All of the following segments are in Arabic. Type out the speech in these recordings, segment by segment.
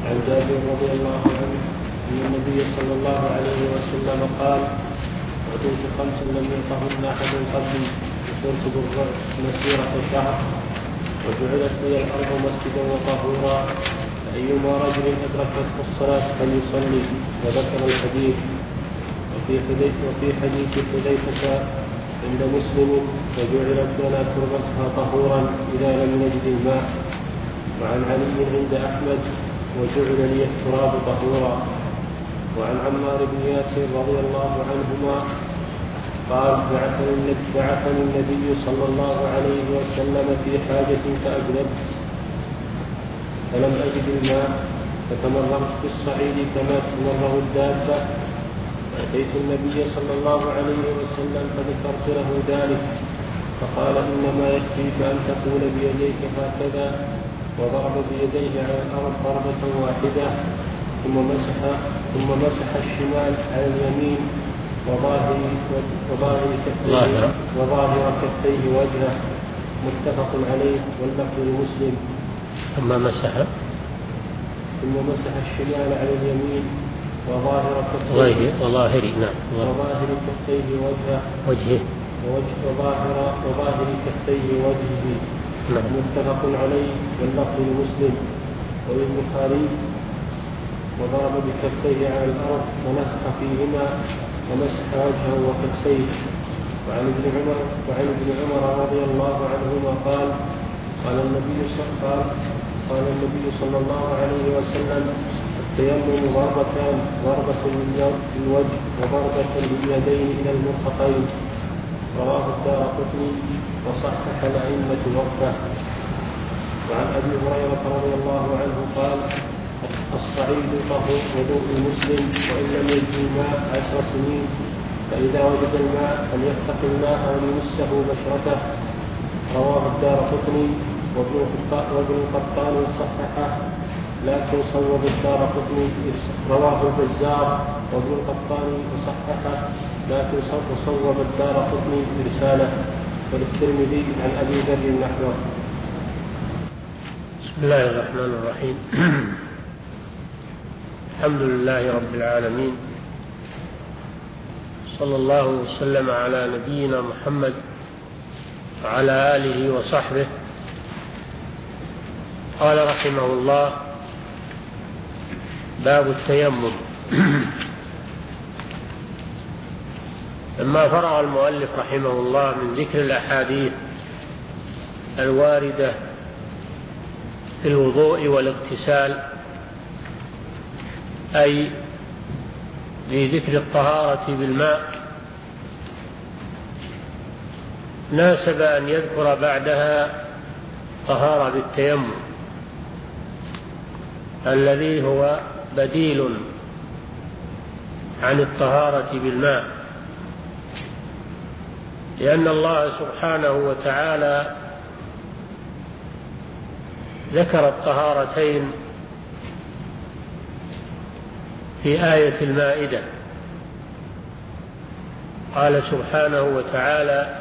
عن جابر رضي الله عنه أن النبي صلى الله عليه وسلم قال: أعطيت 5 لم يعطهن أحد قبلي، وصرت بالرعب مسيرة شهر، وجعلت لي الأرض مسجدا وطهورا، فأيما رجل أدركته الصلاة فليصلي. وذكر الحديث. وفي حديث حذيفة عند مسلم: وجعلت لنا تربتها طهورا إذا لم نجد الماء. وعن علي عند أحمد: وجعل لي التراب طهورا. وعن عمار بن ياسر رضي الله عنهما قال: بعثني النبي صلى الله عليه وسلم في حاجة فأجلبت فلم أجد الماء، فتمرغت في الصعيد كما تمرغ الدابة، فأتيت النبي صلى الله عليه وسلم فذكرت له ذلك، فقال: إنما يكفيك أن تقول بيديك هكذا، وضرب بيديه على الأرض ضربة واحدة، ثم مسح الشمال على اليمين وظاهر كفيه وجهه، متفق عليه واللفظ لمسلم. ثم مسح الشمال على اليمين وظاهر كفيه وجهه وظاهر كفيه وجهه، متفق عليه واللفظ لمسلم وللبخاري: وضرب بكفيه على الأرض ونفخ فيهما ومسح وجهه وكفيه. وعن ابن عمر رضي الله عنهما قال: قال النبي صلى الله عليه وسلم: التيمم ضربتان، ضربة للوجه وضربة لليدين إلى المرفقين. رواه الدارقطني وصحح الأئمة وقفه. وعن أبي هريرة رضي الله عنه قال: الصعيد طهور وضوء المسلم، وإن لم يجد الماء 10 سنين، فإذا وجد الماء فليتق الله وليمسه بشرته. رواه الدارقطني وابن القطان صححه، لكن صوب الدارقطني. رواه البزار وابن القطان وصححه، لكن صوب الدارقطني برسالة. وللترمذي عن أبي ذر نحوه. بسم الله الرحمن الرحيم. الحمد لله رب العالمين، صلى الله وسلم على نبينا محمد وعلى آله وصحبه. قال رحمه الله: باب التيمم. لما فرغ المؤلف رحمه الله من ذكر الأحاديث الواردة في الوضوء والاغتسال، أي لذكر الطهارة بالماء، ناسب أن يذكر بعدها طهارة بالتيمم، الذي هو بديل عن الطهارة بالماء، لأن الله سبحانه وتعالى ذكر الطهارتين في آية المائدة. قال سبحانه وتعالى: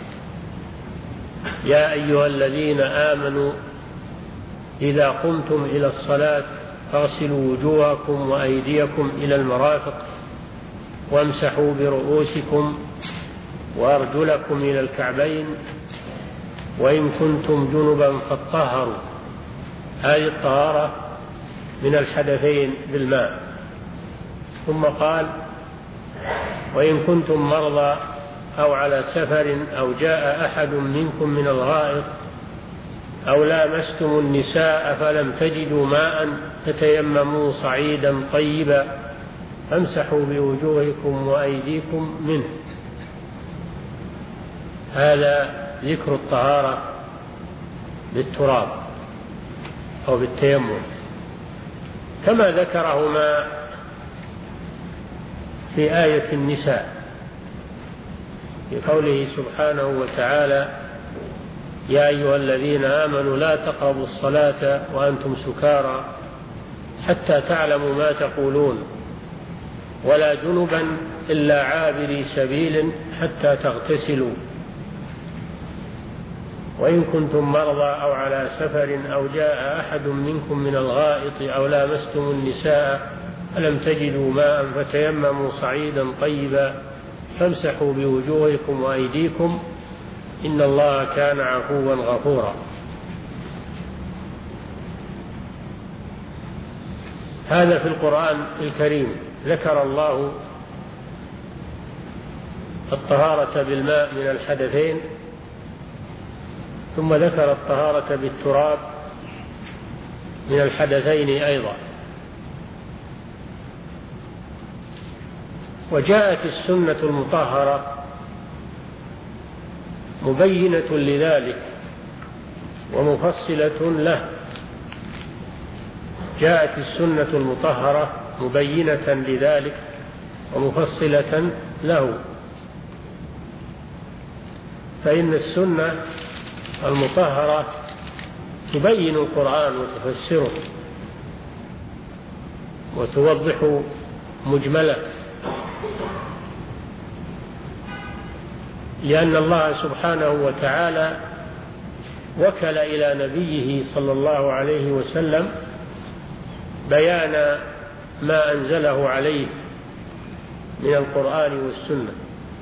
يا أيها الذين آمنوا إذا قمتم إلى الصلاة فاغسلوا وجوهكم وأيديكم إلى المرافق وامسحوا برؤوسكم وأرجلكم إلى الكعبين وإن كنتم جنبا فاطهروا. هذه الطهارة من الحدثين بالماء. ثم قال: وإن كنتم مرضى أو على سفر أو جاء أحد منكم من الغائط أو لامستم النساء فلم تجدوا ماء فتيمموا صعيدا طيبا فامسحوا بوجوهكم وأيديكم منه. هذا ذكر الطهارة بالتراب أو بالتيمم، كما ذكرهما في آية النساء في قوله سبحانه وتعالى: يا أيها الذين آمنوا لا تقربوا الصلاة وأنتم سكارى حتى تعلموا ما تقولون ولا جنبا إلا عابري سبيل حتى تغتسلوا وإن كنتم مرضى أو على سفر أو جاء أحد منكم من الغائط أو لامستم النساء فلم تجدوا ماء فتيمموا صعيدا طيبا فامسحوا بوجوهكم وأيديكم إن الله كان عفوا غفورا. هذا في القرآن الكريم ذكر الله الطهارة بالماء من الحدثين، ثم ذكر الطهارة بالتراب من الحدثين أيضا. وجاءت السنة المطهرة مبينة لذلك ومفصلة له. جاءت السنة المطهرة مبينة لذلك ومفصلة له، فإن السنة المطهرة تبين القرآن وتفسره وتوضح مجمله، لأن الله سبحانه وتعالى وكل إلى نبيه صلى الله عليه وسلم بيان ما أنزله عليه من القرآن والسنة،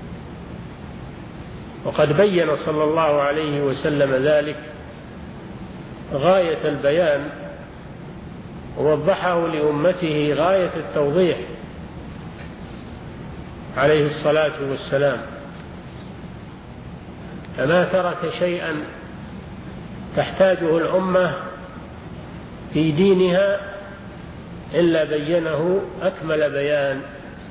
وقد بين صلى الله عليه وسلم ذلك غاية البيان ووضحه لأمته غاية التوضيح عليه الصلاة والسلام، فما ترك شيئا تحتاجه الأمة في دينها إلا بينه أكمل بيان.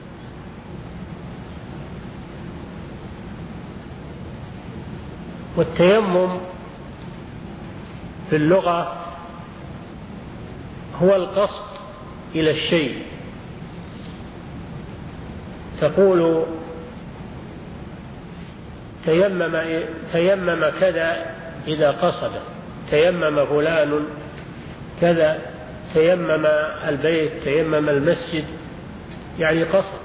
والتيمم في اللغة هو القصد إلى الشيء، تقول تيمم كذا إذا قصد، تيمم فلان كذا، تيمم البيت، تيمم المسجد، يعني قصد.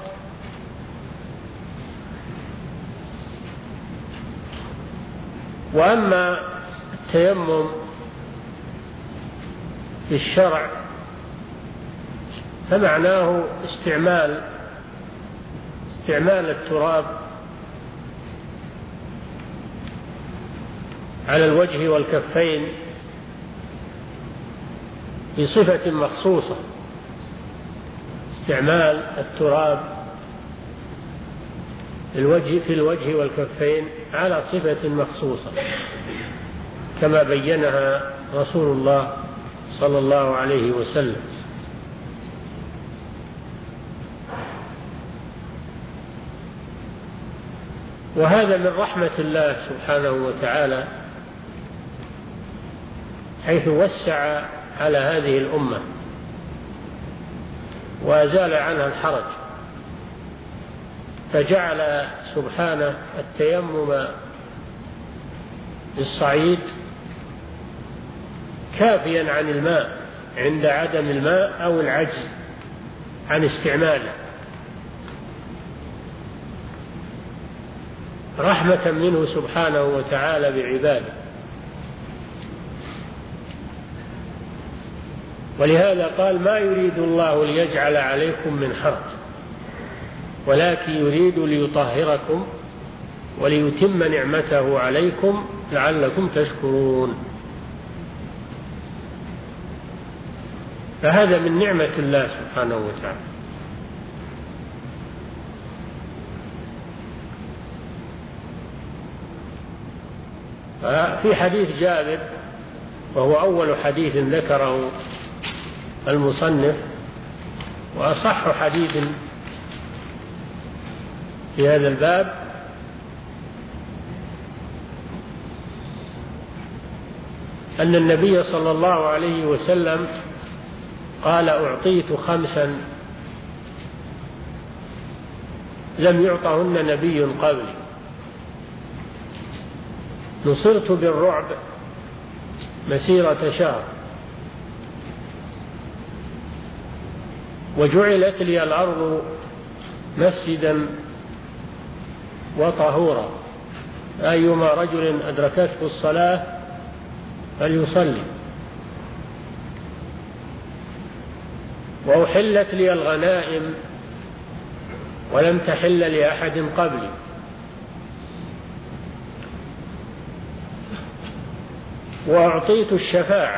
وأما التيمم في الشرع فمعناه استعمال التراب على الوجه والكفين بصفة مخصوصة، استعمال التراب في الوجه والكفين على صفة مخصوصة كما بينها رسول الله صلى الله عليه وسلم. وهذا من رحمة الله سبحانه وتعالى حيث وسع على هذه الأمة وأزال عنها الحرج، فجعل سبحانه التيمم بالصعيد كافيا عن الماء عند عدم الماء أو العجز عن استعماله، رحمة منه سبحانه وتعالى بعباده. ولهذا قال: ما يريد الله ليجعل عليكم من حرج ولكن يريد ليطهركم وليتم نعمته عليكم لعلكم تشكرون. فهذا من نعمة الله سبحانه وتعالى. في حديث جابر، وهو أول حديث ذكره المصنف وأصح حديث في هذا الباب، أن النبي صلى الله عليه وسلم قال: أعطيت 5 لم يعطهن نبي قبلي، نصرت بالرعب مسيرة شهر، وجعلت لي الأرض مسجدا وطهورا، أيما رجل أدركته الصلاة فليصلي. وأحلت لي الغنائم ولم تحل لأحد قبلي. وأعطيت الشفاعة.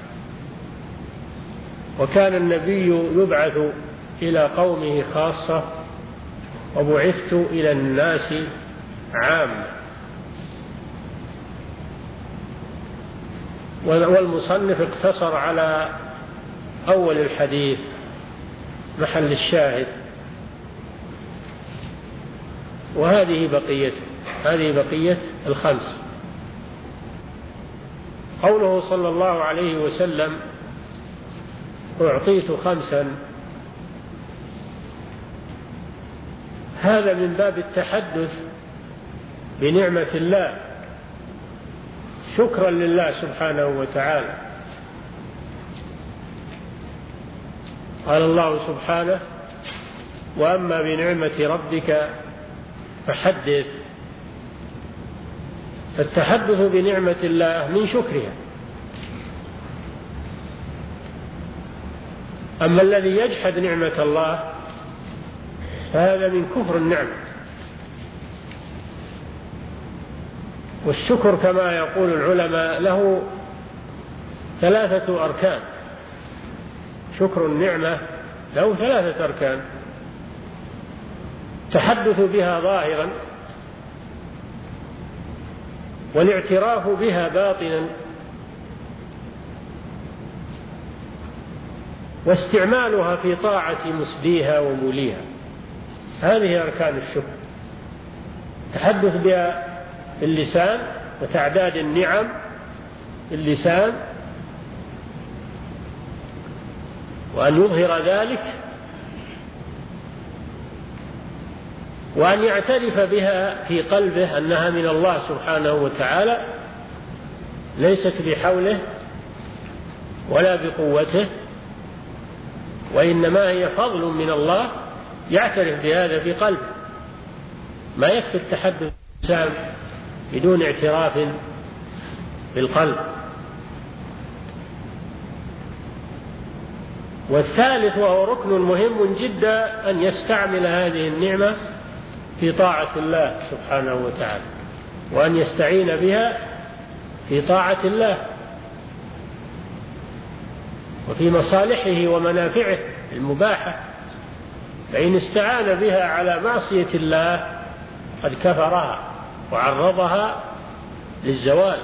وكان النبي يبعث إلى قومه خاصة وبعثت إلى الناس عامة. والمصنف اقتصر على أول الحديث محل الشاهد، وهذه بقيته، هذه بقية الخمس. قوله صلى الله عليه وسلم أعطيت خمسا، هذا من باب التحدث بنعمة الله شكرا لله سبحانه وتعالى. قال الله سبحانه: وأما بنعمة ربك فحدث. فالتحدث بنعمة الله من شكرها. أما الذي يجحد نعمة الله فهذا من كفر النعمة. والشكر كما يقول العلماء له 3 أركان. شكر النعمة له 3 أركان: التحدث بها ظاهرا، والاعتراف بها باطنا، واستعمالها في طاعة مسديها وموليها. هذه أركان الشكر: التحدث بها باللسان وتعداد النعم باللسان، وأن يظهر ذلك، وأن يعترف بها في قلبه أنها من الله سبحانه وتعالى، ليست بحوله ولا بقوته، وإنما هي فضل من الله، يعترف بهذا في قلبه. ما يكفي التحدث باللسان بدون اعتراف بالقلب. والثالث وهو ركن مهم جدا: أن يستعمل هذه النعمة في طاعة الله سبحانه وتعالى، وأن يستعين بها في طاعة الله وفي مصالحه ومنافعه المباحة. فإن استعان بها على معصية الله قد كفرها وعرضها للزوال.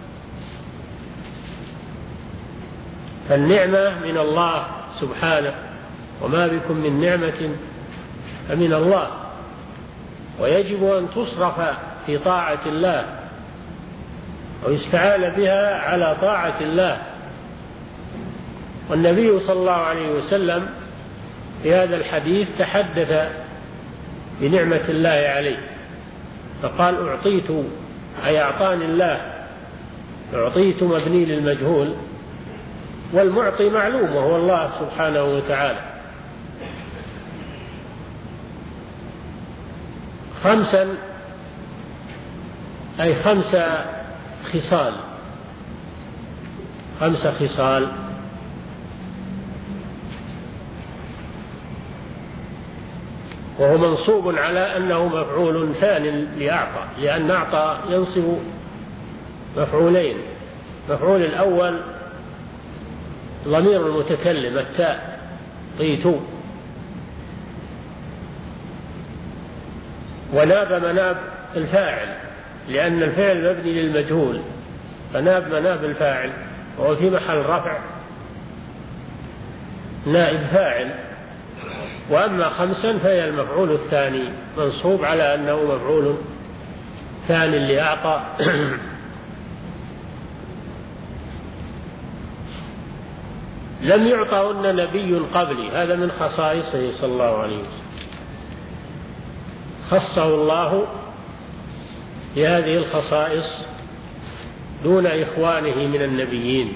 فالنعمة من الله سبحانه، وما بكم من نعمة فمن الله، ويجب أن تصرف في طاعة الله ويستعان بها على طاعة الله. والنبي صلى الله عليه وسلم في هذا الحديث تحدث بنعمة الله عليه، فقال: أعطيت، أي أعطاني الله. أعطيت مبني للمجهول، والمعطي معلوم وهو الله سبحانه وتعالى. 5 أي 5 خصال، 5 خصال. وهو منصوب على أنه مفعول ثان لأعطى، لأن أعطى ينصب مفعولين: مفعول الأول ضمير المتكلم التاء، طيت، وناب مناب الفاعل، لأن الفعل مبني للمجهول، فناب مناب الفاعل وهو في محل رفع نائب فاعل. وأما 5 فهي المفعول الثاني، منصوب على أنه مفعول ثان لأعطى. لم يعطهن نبي قبلي، هذا من خصائصه صلى الله عليه وسلم، خصه الله بهذه الخصائص دون إخوانه من النبيين.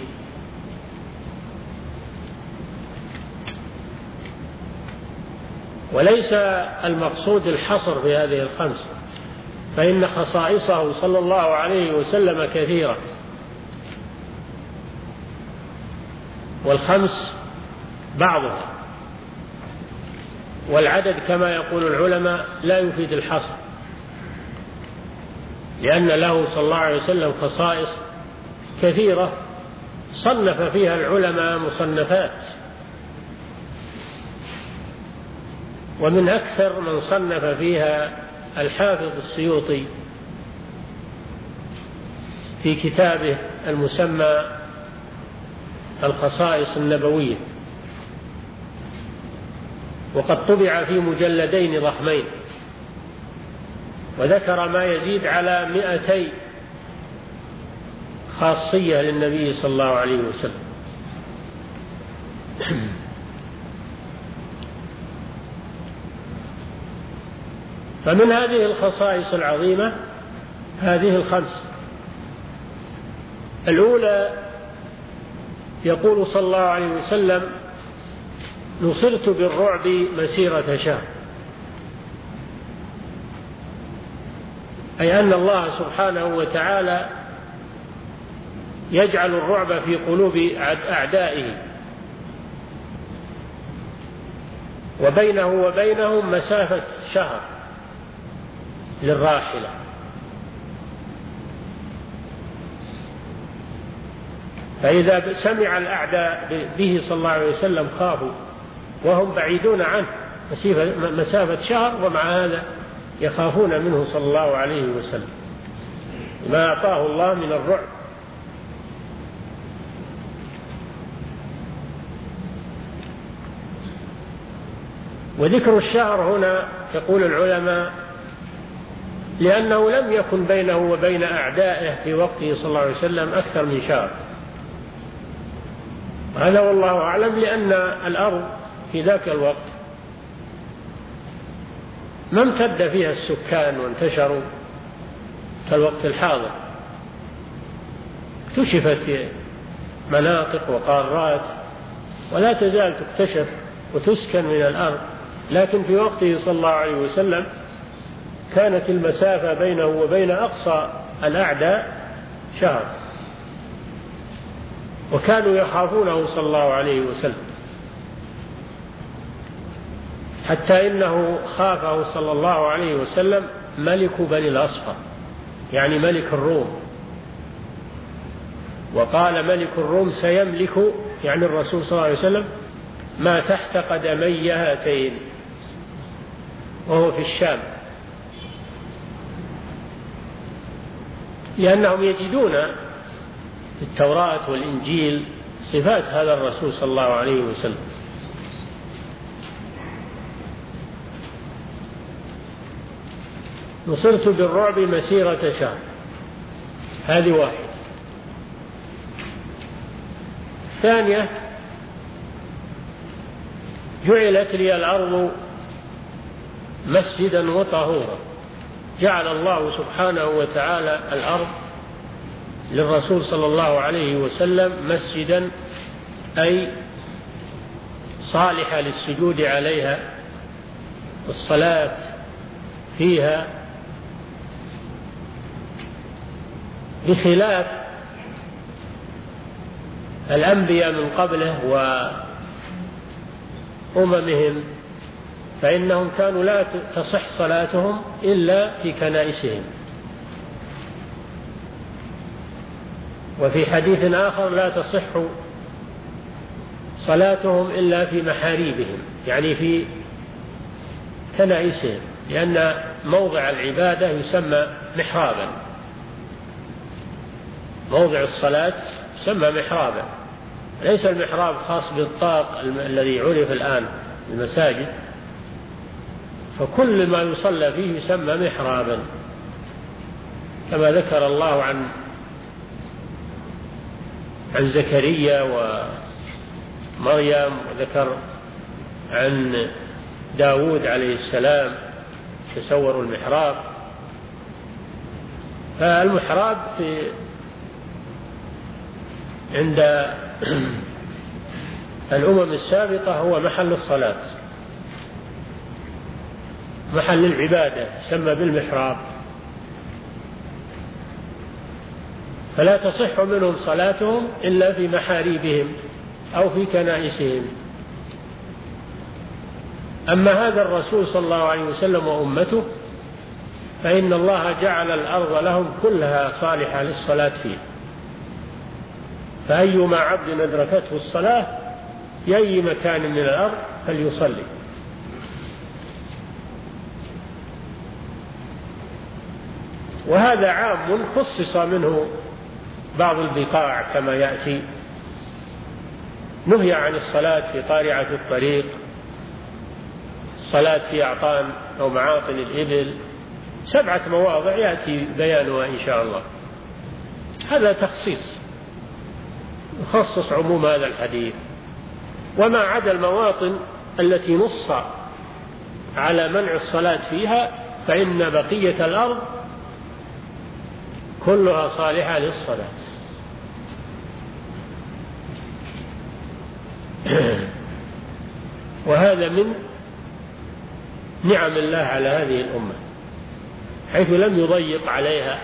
وليس المقصود الحصر في هذه ال5، فإن خصائصه صلى الله عليه وسلم كثيرة، والخمس بعضها، والعدد كما يقول العلماء لا يفيد الحصر، لأن له صلى الله عليه وسلم خصائص كثيرة صنف فيها العلماء مصنفات، ومن أكثر من صنف فيها الحافظ السيوطي في كتابه المسمى الخصائص النبوية، وقد طبع في مجلدين ضخمين، وذكر ما يزيد على 200 خاصية للنبي صلى الله عليه وسلم. فمن هذه الخصائص العظيمة هذه الخمس. الأولى يقول صلى الله عليه وسلم: نصرت بالرعب مسيرة شهر، أي أن الله سبحانه وتعالى يجعل الرعب في قلوب أعدائه، وبينه وبينهم مسافة شهر للراحلة، فإذا سمع الأعداء به صلى الله عليه وسلم خافوا وهم بعيدون عنه مسافة شهر، ومع هذا يخافون منه صلى الله عليه وسلم ما أعطاه الله من الرعب. وذكر الشهر هنا يقول العلماء لأنه لم يكن بينه وبين أعدائه في وقته صلى الله عليه وسلم أكثر من شهر، هذا والله أعلم، لأن الأرض في ذاك الوقت ما امتد فيها السكان وانتشروا كالوقت الحاضر، اكتشفت مناطق وقارات ولا تزال تكتشف وتسكن من الأرض، لكن في وقته صلى الله عليه وسلم كانت المسافة بينه وبين أقصى الأعداء شهر، وكانوا يخافونه صلى الله عليه وسلم، حتى إنه خافه صلى الله عليه وسلم ملك بني الأصفر، يعني ملك الروم، وقال ملك الروم سيملك، يعني الرسول صلى الله عليه وسلم، ما تحت قدمي هاتين، وهو في الشام، لأنهم يجدون في التوراة والإنجيل صفات هذا الرسول صلى الله عليه وسلم. نصرت بالرعب مسيرة شهر، هذه واحد. ثانية: جعلت لي الأرض مسجدا وطهورا، جعل الله سبحانه وتعالى الأرض للرسول صلى الله عليه وسلم مسجدا، أي صالحة للسجود عليها والصلاة فيها، بخلاف الأنبياء من قبله وأممهم، فإنهم كانوا لا تصح صلاتهم إلا في كنائسهم. وفي حديث آخر: لا تصح صلاتهم إلا في محاريبهم، يعني في كنائسهم، لأن موضع العبادة يسمى محرابا، موضع الصلاة يسمى محرابا، ليس المحراب خاص بالطاق الذي عرف الآن المساجد، فكل ما يصلى فيه يسمى محرابا، كما ذكر الله عن زكريا ومريم، وذكر عن داود عليه السلام تصوروا المحراب. فالمحراب عند الأمم السابقة هو محل الصلاة، محل العبادة، يسمى بالمحراب، فلا تصح منهم صلاتهم إلا في محاريبهم، أو في كنائسهم. أما هذا الرسول صلى الله عليه وسلم وأمته فإن الله جعل الأرض لهم كلها صالحة للصلاة فيه، فأيما عبد أدركته الصلاة في أي مكان من الأرض فليصلي. وهذا عام خصص منه بعض البقاع كما يأتي، نهي عن الصلاة في قارعة الطريق، الصلاة في أعطان أو معاطن الإبل، 7 مواضع يأتي بيانها إن شاء الله. هذا تخصيص يخصص عموم هذا الحديث. وما عدا المواطن التي نص على منع الصلاة فيها فإن بقية الأرض كلها صالحة للصلاة. وهذا من نعم الله على هذه الأمة حيث لم يضيق عليها،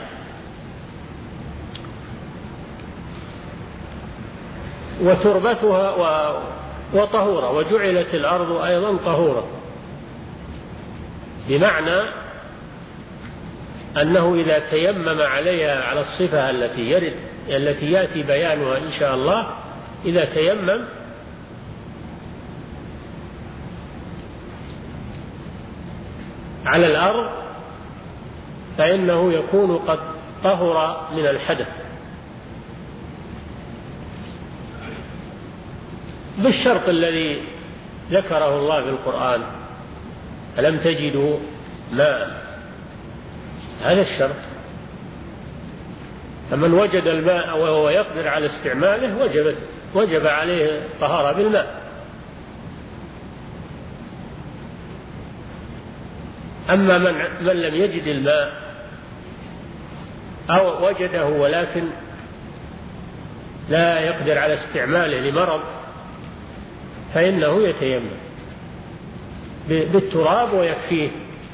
وتربتها وطهورة، وجعلت الأرض أيضا طهورة، بمعنى أنه إذا تيمم عليها على الصفة التي يأتي بيانها إن شاء الله، إذا تيمم على الأرض فإنه يكون قد طهر من الحدث، بالشرط الذي ذكره الله في القرآن: ألم تجدوا ماء. هذا الشرط. فمن وجد الماء وهو يقدر على استعماله وجب عليه الطهارة بالماء. أما من لم يجد الماء أو وجده ولكن لا يقدر على استعماله لمرض فإنه يتيمم بالتراب ويكفيه.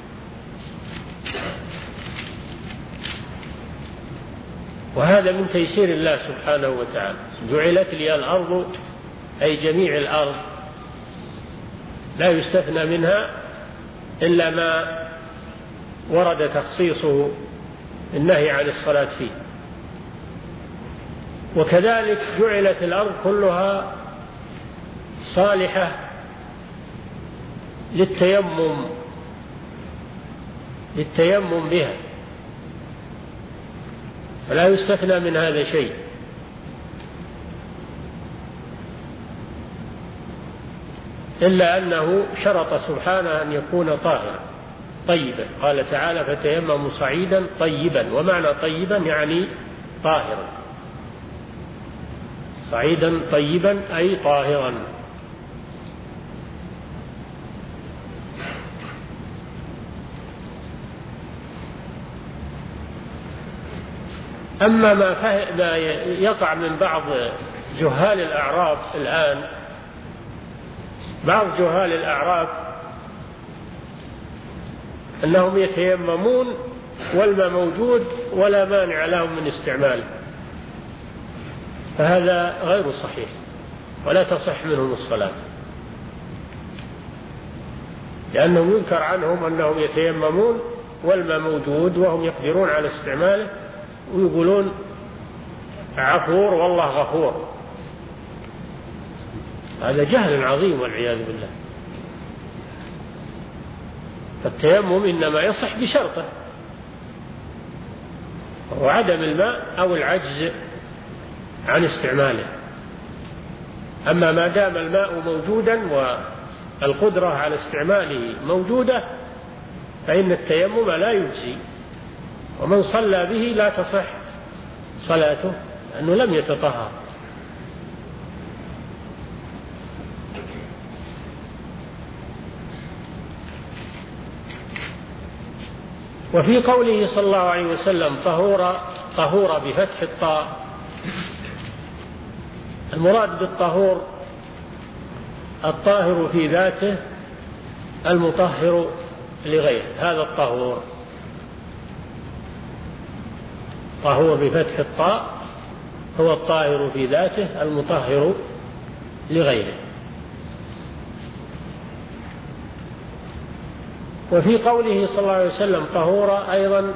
وهذا من تيسير الله سبحانه وتعالى. جعلت لي الأرض أي جميع الأرض، لا يستثنى منها إلا ما ورد تخصيصه النهي عن الصلاة فيه. وكذلك جعلت الأرض كلها صالحة للتيمم بها، فلا يستثنى من هذا شيء. إلا أنه شرط سبحانه أن يكون طاهرا طيبا. قال تعالى: فتيمموا صعيدا طيبا. ومعنى طيبا يعني طاهرا. صعيدا طيبا أي طاهرا. أما ما يقع من بعض جهال الأعراب الآن، بعض جهال الأعراب أنهم يتيممون والماء موجود ولا مانع لهم من استعماله، فهذا غير صحيح ولا تصح منهم الصلاة، لأنه ينكر عنهم أنهم يتيممون والماء موجود وهم يقدرون على استعماله ويقولون عفور والله غفور. هذا جهل عظيم والعياذ بالله. فالتيمم إنما يصح بشرطه، وعدم الماء أو العجز عن استعماله. أما ما دام الماء موجودا والقدرة على استعماله موجودة فإن التيمم لا يجزي، ومن صلى به لا تصح صلاته لأنه لم يتطهر. وفي قوله صلى الله عليه وسلم طهور بفتح الطاء، المراد بالطهور الطاهر في ذاته المطهر لغيره، هذا الطهور. طهور بفتح الطاء هو الطاهر في ذاته المطهر لغيره. وفي قوله صلى الله عليه وسلم طهورا أيضا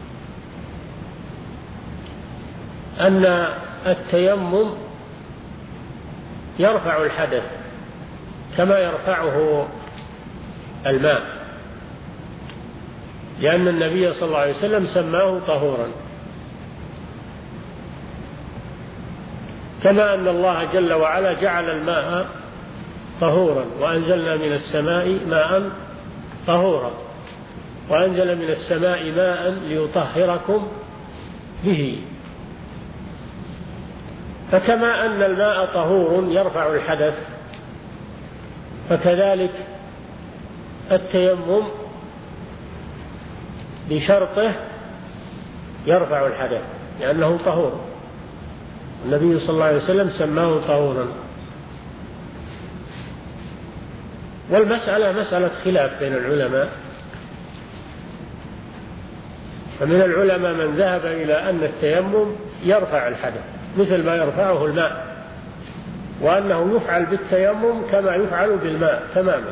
أن التيمم يرفع الحدث كما يرفعه الماء، لأن النبي صلى الله عليه وسلم سماه طهورا، كما أن الله جل وعلا جعل الماء طهورا وأنزلنا من السماء ماء طهورا، وأنزل من السماء ماء ليطهركم به. فكما أن الماء طهور يرفع الحدث، فكذلك التيمم بشرطه يرفع الحدث لأنه طهور، النبي صلى الله عليه وسلم سماه طهورا. والمسألة مسألة خلاف بين العلماء، فمن العلماء من ذهب إلى أن التيمم يرفع الحدث مثل ما يرفعه الماء، وأنه يفعل بالتيمم كما يفعل بالماء تماما.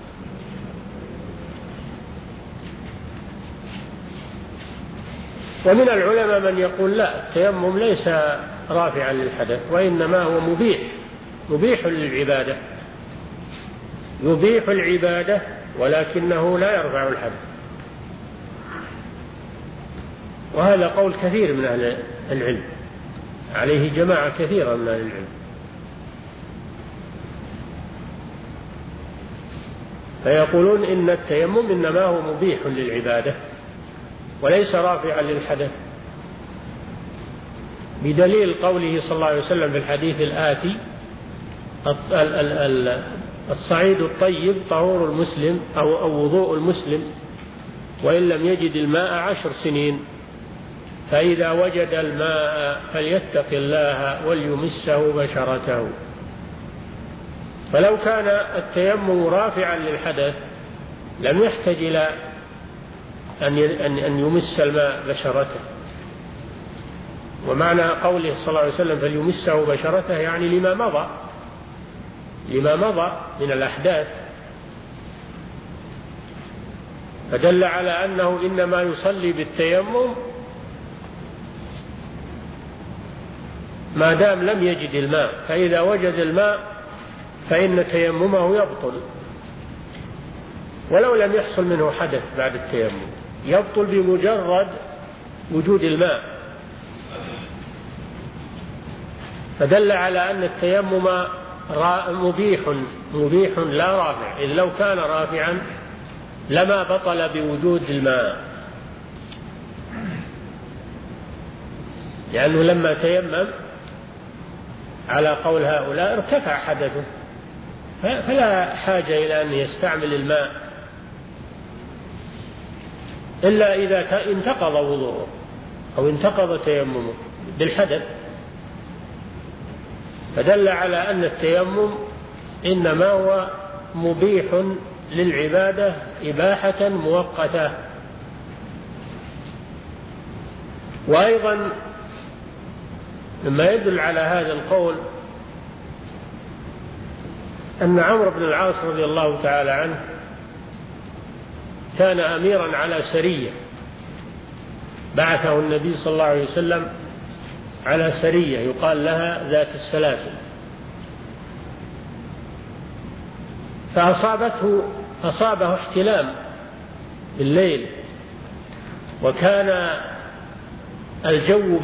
ومن العلماء من يقول لا، التيمم ليس رافعا للحدث، وإنما هو مبيح للعبادة، يبيح العبادة ولكنه لا يرفع الحدث. وهذا قول كثير من أهل العلم، عليه جماعة كثيرة من أهل العلم. فيقولون إن التيمم إنما هو مبيح للعبادة وليس رافعا للحدث، بدليل قوله صلى الله عليه وسلم في الحديث الآتي: الصعيد الطيب طهور المسلم أو وضوء المسلم وإن لم يجد الماء 10 سنين، فإذا وجد الماء فليتق الله وليمسه بشرته. فلو كان التيمم رافعا للحدث لم يحتج إلى أن يمس الماء بشرته. ومعنى قوله صلى الله عليه وسلم فليمسه بشرته يعني لما مضى من الأحداث، فدل على أنه إنما يصلي بالتيمم ما دام لم يجد الماء، فإذا وجد الماء فإن تيممه يبطل، ولو لم يحصل منه حدث بعد التيمم يبطل بمجرد وجود الماء. فدل على أن التيمم مبيح لا رافع، إذ لو كان رافعا لما بطل بوجود الماء، لأنه لما تيمم على قول هؤلاء ارتفع حدثه، فلا حاجة إلى أن يستعمل الماء إلا إذا انتقض وضوءه أو انتقض تيممه بالحدث. فدل على أن التيمم إنما هو مبيح للعبادة إباحة مؤقتة. وأيضا مما يدل على هذا القول أن عمرو بن العاص رضي الله تعالى عنه كان أميرا على سرية، بعثه النبي صلى الله عليه وسلم على سرية يقال لها ذات السلاسل، فأصابه احتلام بالليل، وكان الجو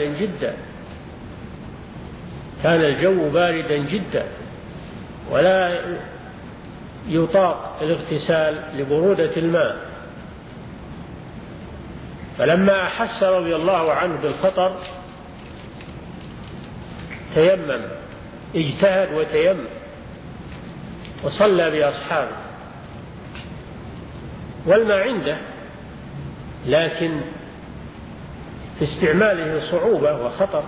باردا جدا ولا يطاق الاغتسال لبرودة الماء. فلما أحس رضي الله عنه بالخطر تيمم، اجتهد وتيمم وصلى بأصحابه، والماء عنده لكن في استعماله صعوبة وخطر،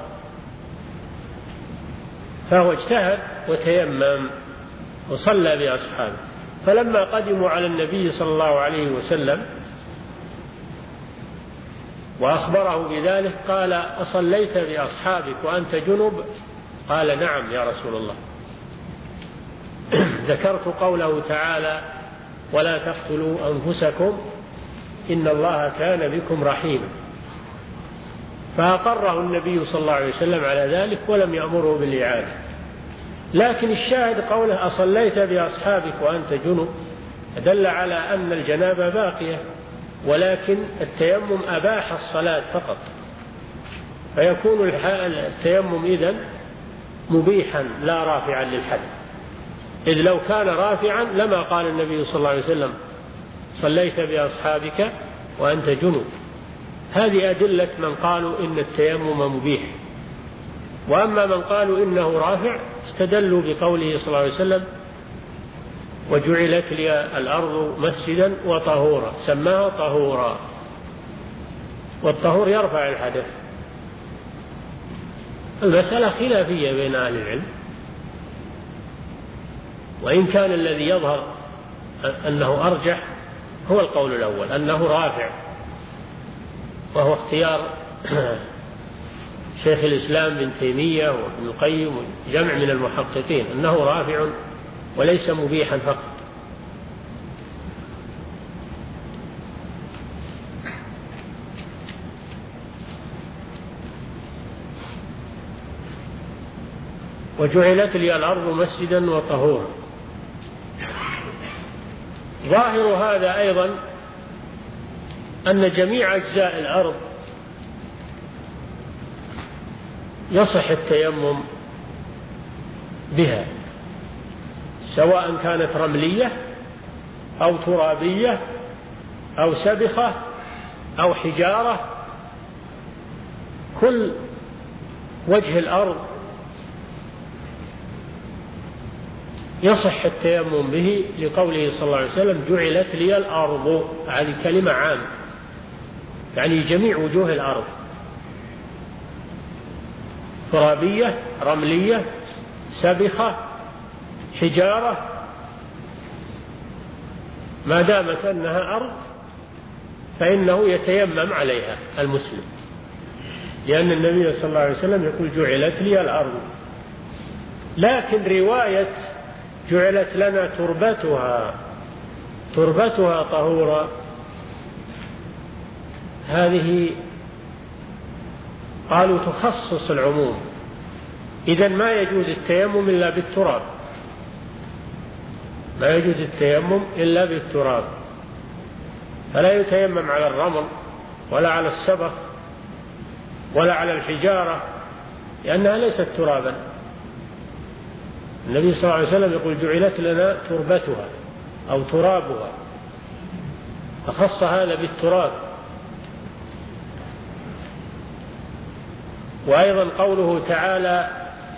فهو اجتهد وتيمم وصلى بأصحابه. فلما قدموا على النبي صلى الله عليه وسلم وأخبره بذلك قال: أصليت بأصحابك وأنت جنب؟ قال: نعم يا رسول الله. ذكرت قوله تعالى ولا تقتلوا أنفسكم إن الله كان بكم رحيما، فأقره النبي صلى الله عليه وسلم على ذلك ولم يأمره بالإعادة. لكن الشاهد قوله أصليت بأصحابك وأنت جنب دل على أن الجنابة باقية، ولكن التيمم أباح الصلاة فقط، فيكون التيمم إذن مبيحا لا رافعا للحدث، إذ لو كان رافعا لما قال النبي صلى الله عليه وسلم صليت بأصحابك وأنت جنب. هذه أدلة من قالوا إن التيمم مبيح. وأما من قالوا إنه رافع استدلوا بقوله صلى الله عليه وسلم وجعلت لي الأرض مسجدا وطهورا، سماها طهورا، والطهور يرفع الحدث. المسألة خلافية بين أهل العلم، وإن كان الذي يظهر أنه أرجح هو القول الأول أنه رافع، وهو اختيار شيخ الإسلام بن تيمية وابن القيم وجمع من المحققين أنه رافع وليس مبيحا فقط. وجعلت لي الأرض مسجدا وطهورا. ظاهر هذا أيضا أن جميع أجزاء الأرض يصح التيمم بها، سواء كانت رملية أو ترابية أو سبخة أو حجارة، كل وجه الأرض يصح التيمم به، لقوله صلى الله عليه وسلم جعلت لي الأرض. هذه كلمة عامة يعني جميع وجوه الأرض، ترابية رملية سبخة حجارة، ما دامت أنها أرض فإنه يتيمم عليها المسلم، لأن النبي صلى الله عليه وسلم يقول جعلت لي الأرض. لكن رواية جعلت لنا تربتها طهورا هذه قالوا تخصص العموم، إذن ما يجوز التيمم إلا بالتراب، ما يجوز التيمم إلا بالتراب، فلا يتيمم على الرمل ولا على السبخ ولا على الحجارة لأنها ليست ترابا. النبي صلى الله عليه وسلم يقول جعلت لنا تربتها أو ترابها، فخص هذا بالتراب. وأيضا قوله تعالى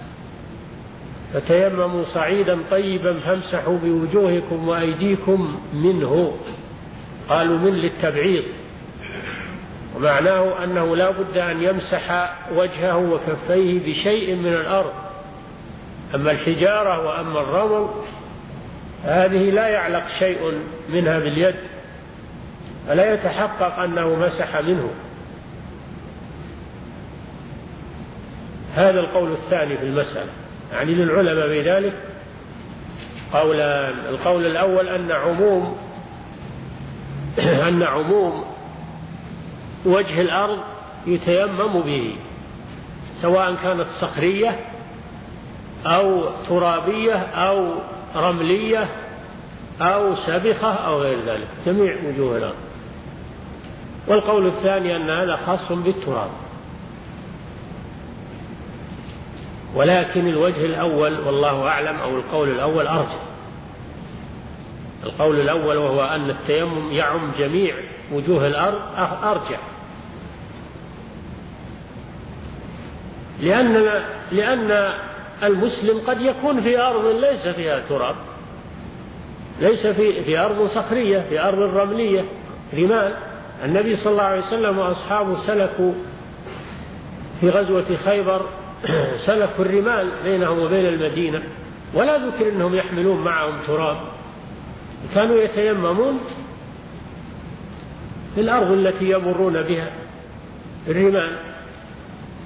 فتيمموا صعيدا طيبا فامسحوا بوجوهكم وأيديكم منه، قالوا من للتبعيض، ومعناه أنه لا بد أن يمسح وجهه وكفيه بشيء من الأرض. أما الحجارة وأما الرمل هذه لا يعلق شيء منها باليد، فلا يتحقق أنه مسح منه. هذا القول الثاني في المسألة، يعني للعلماء بذلك قولان. القول الأول أن عموم وجه الأرض يتيمم به، سواء كانت صخرية أو ترابية أو رملية أو سبخة أو غير ذلك، جميع وجوه الأرض. والقول الثاني أن هذا خاص بالتراب. ولكن الوجه الأول والله أعلم أو القول الأول أرجح، القول الأول وهو أن التيمم يعم جميع وجوه الأرض أرجح، لأن المسلم قد يكون في أرض ليس فيها تراب، ليس في أرض صخرية، في أرض رملية رمال. النبي صلى الله عليه وسلم وأصحابه سلكوا في غزوة خيبر سلكوا الرمال بينهم وبين المدينة، ولا ذكر أنهم يحملون معهم تراب، كانوا يتيممون في الأرض التي يمرون بها الرمال.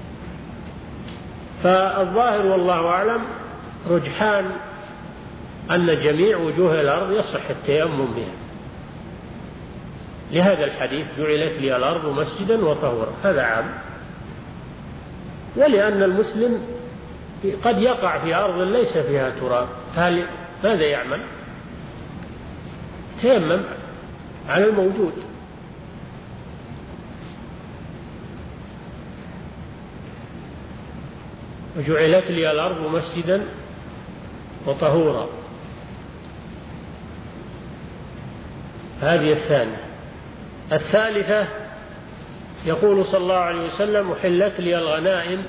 فالظاهر والله أعلم رجحان أن جميع وجوه الأرض يصح التيمم بها، لهذا الحديث جعلت لي الأرض مسجدا وطهورا، هذا عام. ولأن المسلم قد يقع في أرض ليس فيها تراب، ماذا يعمل؟ تيمم على الموجود. وجعلت لي الأرض مسجدا وطهورا، هذه الثانية. الثالثة يقول صلى الله عليه وسلم: أحلت لي الغنائم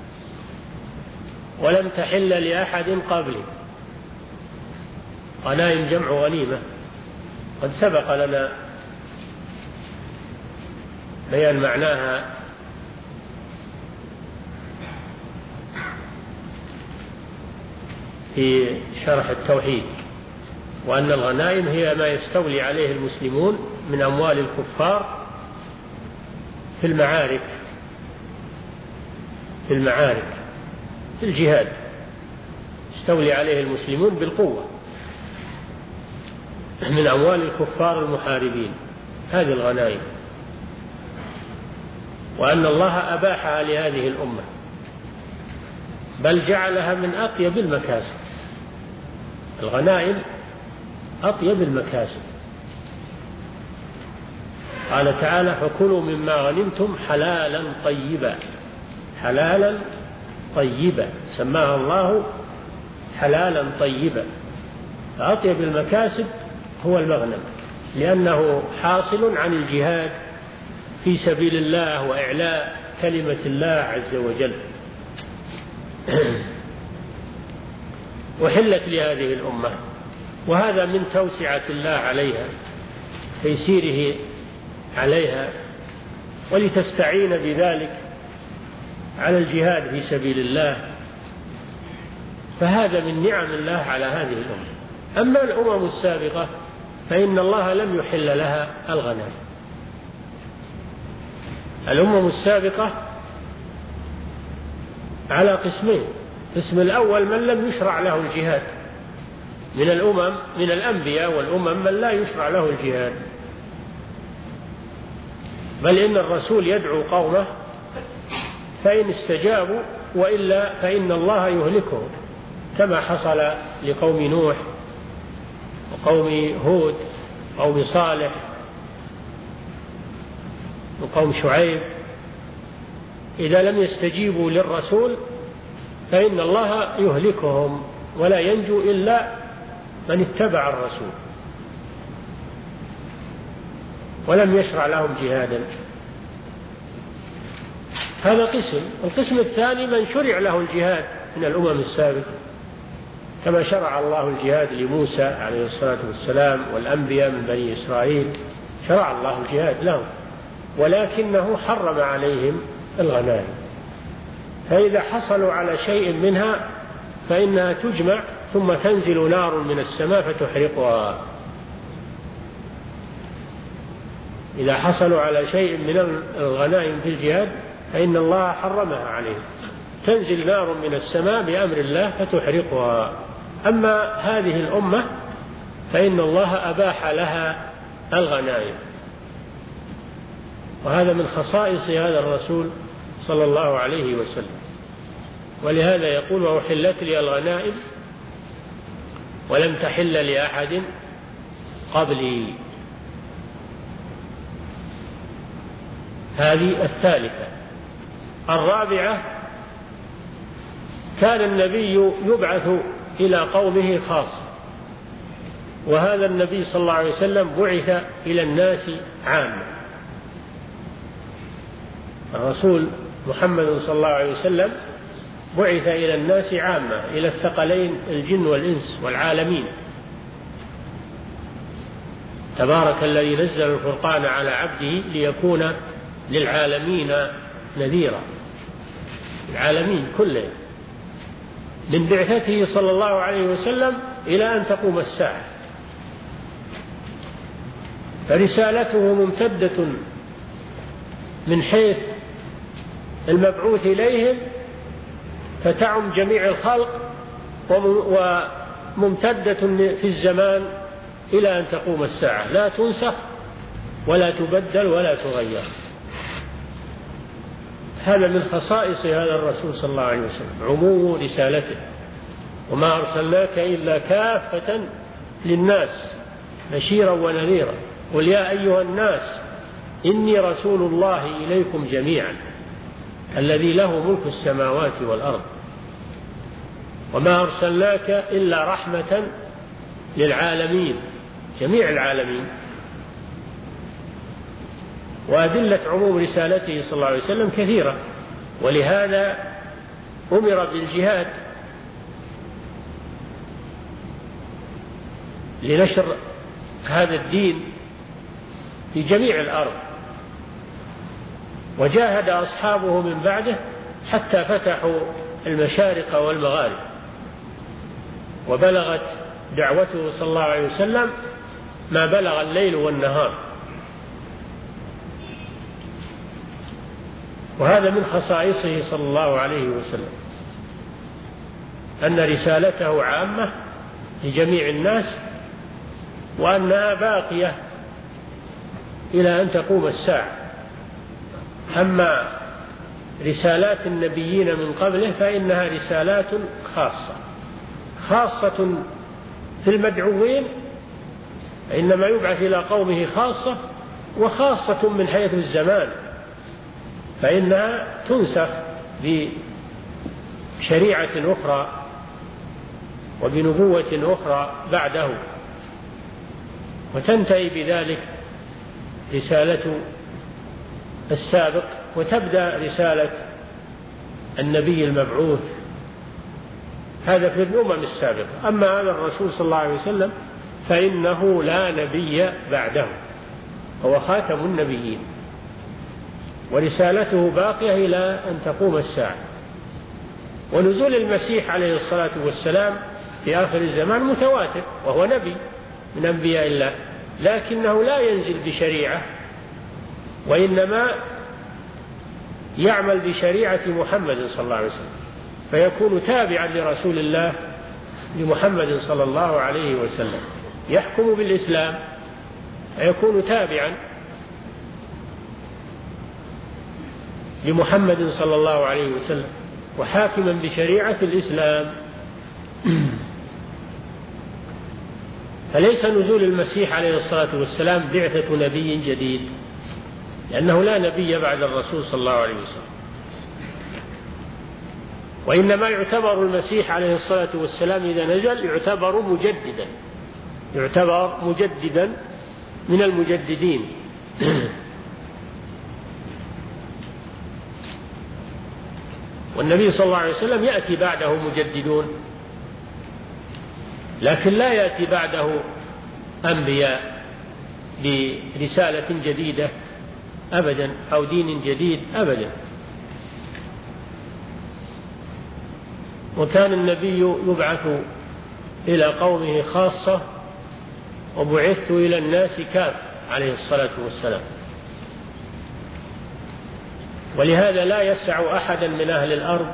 ولم تحل لأحد قبلي. غنائم جمع غنيمة، قد سبق لنا بيان معناها في شرح التوحيد، وأن الغنائم هي ما يستولي عليه المسلمون من أموال الكفار في المعارك في الجهاد، يستولي عليه المسلمون بالقوة من أموال الكفار المحاربين، هذه الغنائم. وأن الله أباحها لهذه الأمة، بل جعلها من أطيب المكاسب. الغنائم أطيب المكاسب. قال تعالى: فكلوا مما غنمتم حلالا طيبا. حلالا طيبا سماها الله حلالا طيبا. فأطيب المكاسب هو المغنم، لأنه حاصل عن الجهاد في سبيل الله وإعلاء كلمة الله عز وجل. وحلت لهذه الأمة، وهذا من توسعة الله عليها، تيسيره عليها، ولتستعين بذلك على الجهاد في سبيل الله، فهذا من نعم الله على هذه الأمة. أما الأمم السابقة فإن الله لم يحل لها الغنائم. الأمم السابقة على قسمين: القسم الأول من لم يشرع له الجهاد من الأمم، من الأنبياء والأمم، من لا يشرع له الجهاد، بل إن الرسول يدعو قومه فإن استجابوا، وإلا فإن الله يهلكهم، كما حصل لقوم نوح وقوم هود وقوم صالح وقوم شعيب. إذا لم يستجيبوا للرسول فإن الله يهلكهم، ولا ينجو إلا من اتبع الرسول ولم يشرع لهم جهادا. هذا قسم. القسم الثاني من شرع له الجهاد من الأمم السابقة، كما شرع الله الجهاد لموسى عليه الصلاة والسلام والأنبياء من بني إسرائيل، شرع الله الجهاد لهم، ولكنه حرم عليهم الغنائم. فإذا حصلوا على شيء منها فإنها تجمع ثم تنزل نار من السماء فتحرقها. إذا حصلوا على شيء من الغنائم في الجهاد فإن الله حرمها عليهم، تنزل نار من السماء بأمر الله فتحرقها. أما هذه الأمة فإن الله أباح لها الغنائم، وهذا من خصائص هذا الرسول صلى الله عليه وسلم. ولهذا يقول: وأحلت لي الغنائم ولم تحل لأحد قبلي. هذه الثالثة. الرابعة: كان النبي يبعث إلى قومه خاصة، وهذا النبي صلى الله عليه وسلم بعث إلى الناس عامة. الرسول محمد صلى الله عليه وسلم بعث إلى الناس عامة، إلى الثقلين الجن والإنس والعالمين. تبارك الذي نزل الفرقان على عبده ليكون للعالمين نذيرا، العالمين كلهم، من بعثته صلى الله عليه وسلم إلى أن تقوم الساعة. فرسالته ممتدة من حيث المبعوث إليهم، فتعم جميع الخلق ممتدة في الزمان إلى أن تقوم الساعة، لا تنسخ ولا تبدل ولا تغير. هذا من خصائص هذا الرسول صلى الله عليه وسلم، عموم رسالته: وما أرسلناك إلا كافة للناس بشيرا ونذيرا، قل يا أيها الناس إني رسول الله إليكم جميعا الذي له ملك السماوات والأرض، وما أرسلناك إلا رحمة للعالمين، جميع العالمين. وأدلة عموم رسالته صلى الله عليه وسلم كثيرة، ولهذا أمر بالجهاد لنشر هذا الدين في جميع الأرض، وجاهد أصحابه من بعده حتى فتحوا المشارق والمغارب، وبلغت دعوته صلى الله عليه وسلم ما بلغ الليل والنهار. وهذا من خصائصه صلى الله عليه وسلم، أن رسالته عامة لجميع الناس، وأنها باقية إلى أن تقوم الساعة. أما رسالات النبيين من قبله فإنها رسالات خاصة في المدعوين، إنما يبعث إلى قومه خاصة، وخاصة من حيث الزمان فإنها تنسخ بشريعة أخرى وبنبوة أخرى بعده، وتنتهي بذلك رسالة السابق وتبدأ رسالة النبي المبعوث. هذا في الأمم السابقة. أما هذا الرسول صلى الله عليه وسلم فإنه لا نبي بعده، هو خاتم النبيين، ورسالته باقية إلى أن تقوم الساعة. ونزول المسيح عليه الصلاة والسلام في آخر الزمان متواتر، وهو نبي من أنبياء الله، لكنه لا ينزل بشريعة، وإنما يعمل بشريعة محمد صلى الله عليه وسلم، فيكون تابعا لرسول الله لمحمد صلى الله عليه وسلم، يحكم بالإسلام فيكون تابعا لمحمد صلى الله عليه وسلم وحاكما بشريعة الإسلام. فليس نزول المسيح عليه الصلاة والسلام بعثة نبي جديد، لأنه لا نبي بعد الرسول صلى الله عليه وسلم، وإنما يعتبر المسيح عليه الصلاة والسلام إذا نزل يعتبر مجددا من المجددين. والنبي صلى الله عليه وسلم يأتي بعده مجددون، لكن لا يأتي بعده أنبياء برسالة جديدة أبدا أو دين جديد أبدا. وكان النبي يبعث إلى قومه خاصة، وبعثت إلى الناس كافة عليه الصلاة والسلام. ولهذا لا يسع أحدا من أهل الأرض،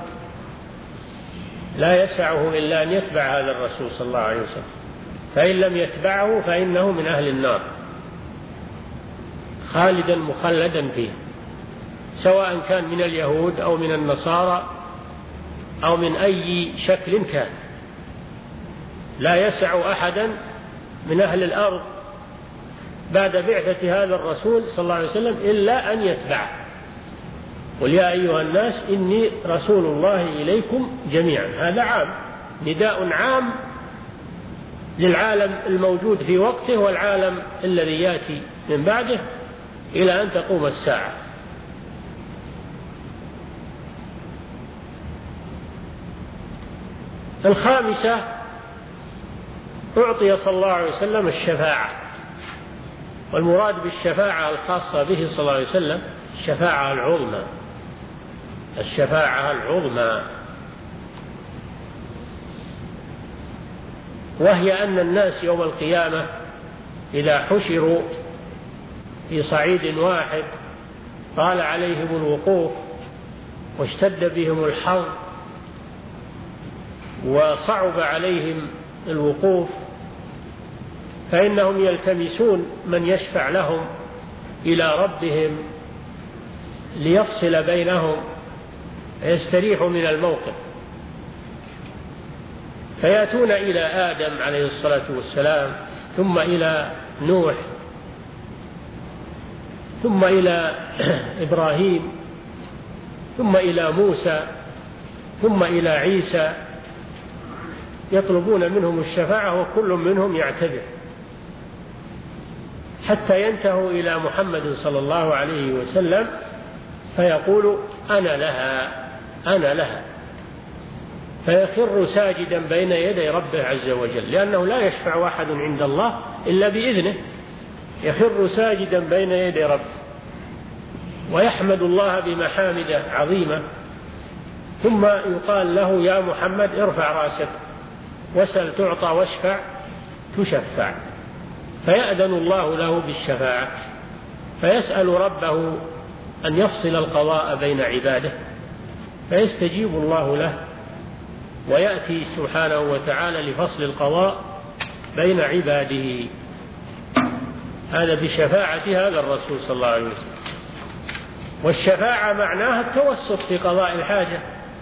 لا يسعه إلا أن يتبع هذا الرسول صلى الله عليه وسلم، فإن لم يتبعه فإنه من أهل النار خالدا مخلدا فيه، سواء كان من اليهود أو من النصارى أو من أي شكل كان. لا يسع أحدا من أهل الأرض بعد بعثة هذا الرسول صلى الله عليه وسلم إلا أن يتبعه. قل يا أيها الناس إني رسول الله إليكم جميعا، هذا عام، نداء عام للعالم الموجود في وقته والعالم الذي يأتي من بعده إلى أن تقوم الساعة. الخامسة، أعطي صلى الله عليه وسلم الشفاعة، والمراد بالشفاعة الخاصة به صلى الله عليه وسلم الشفاعة العظمى، الشفاعة العظمى، وهي أن الناس يوم القيامة إذا حشروا في صعيد واحد طال عليهم الوقوف واشتد بهم الحر وصعب عليهم الوقوف فإنهم يلتمسون من يشفع لهم إلى ربهم ليفصل بينهم ويستريحوا من الموقف، فيأتون إلى آدم عليه الصلاة والسلام، ثم إلى نوح، ثم إلى إبراهيم، ثم إلى موسى، ثم إلى عيسى، يطلبون منهم الشفاعة وكل منهم يعتذر، حتى ينتهوا إلى محمد صلى الله عليه وسلم فيقول أنا لها أنا لها، فيخر ساجدا بين يدي ربه عز وجل، لأنه لا يشفع أحد عند الله إلا بإذنه، يخر ساجدا بين يدي ربه ويحمد الله بمحامد عظيمة، ثم يقال له يا محمد ارفع رأسك وسل تعطى واشفع تشفع، فيأذن الله له بالشفاعة، فيسأل ربه أن يفصل القضاء بين عباده، فيستجيب الله له ويأتي سبحانه وتعالى لفصل القضاء بين عباده. هذا بشفاعة هذا الرسول صلى الله عليه وسلم. والشفاعة معناها التوسط في قضاء الحاجة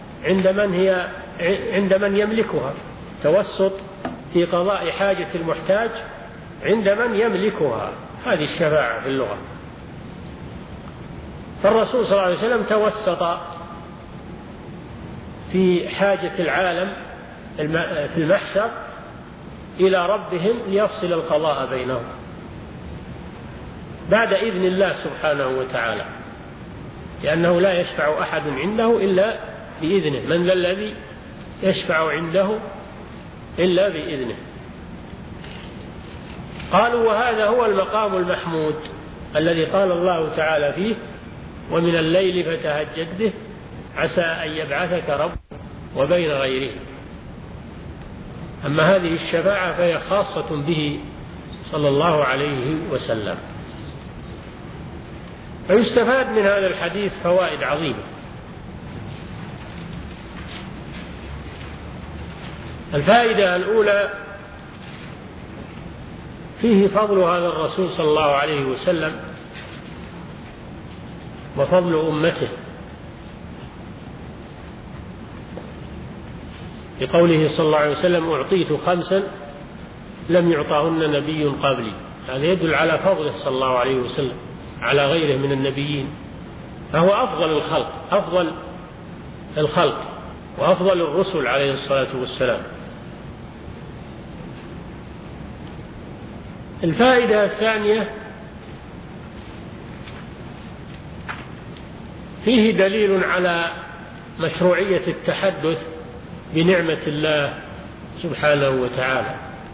عند من يملكها، توسط في قضاء حاجة المحتاج عند من يملكها، هذه الشفاعة في اللغة. فالرسول صلى الله عليه وسلم توسط في حاجة العالم في المحشر إلى ربهم ليفصل القضاء بينهم بعد إذن الله سبحانه وتعالى، لأنه لا يشفع أحد عنده إلا بإذنه، من ذا الذي يشفع عنده إلا بإذنه. قالوا وهذا هو المقام المحمود الذي قال الله تعالى فيه ومن الليل فتهجد به عسى أن يبعثك ربك وبين غيره. أما هذه الشفاعة فهي خاصة به صلى الله عليه وسلم. ويستفاد من هذا الحديث فوائد عظيمة. الفائدة الأولى فيه فضل هذا الرسول صلى الله عليه وسلم وفضل أمته، بقوله صلى الله عليه وسلم أعطيت 5 لم يعطهن نبي قبلي. هذا يدل على فضله صلى الله عليه وسلم على غيره من النبيين، فهو أفضل الخلق وأفضل الرسل عليه الصلاة والسلام. الفائدة الثانية فيه دليل على مشروعية التحدث بنعمة الله سبحانه وتعالى.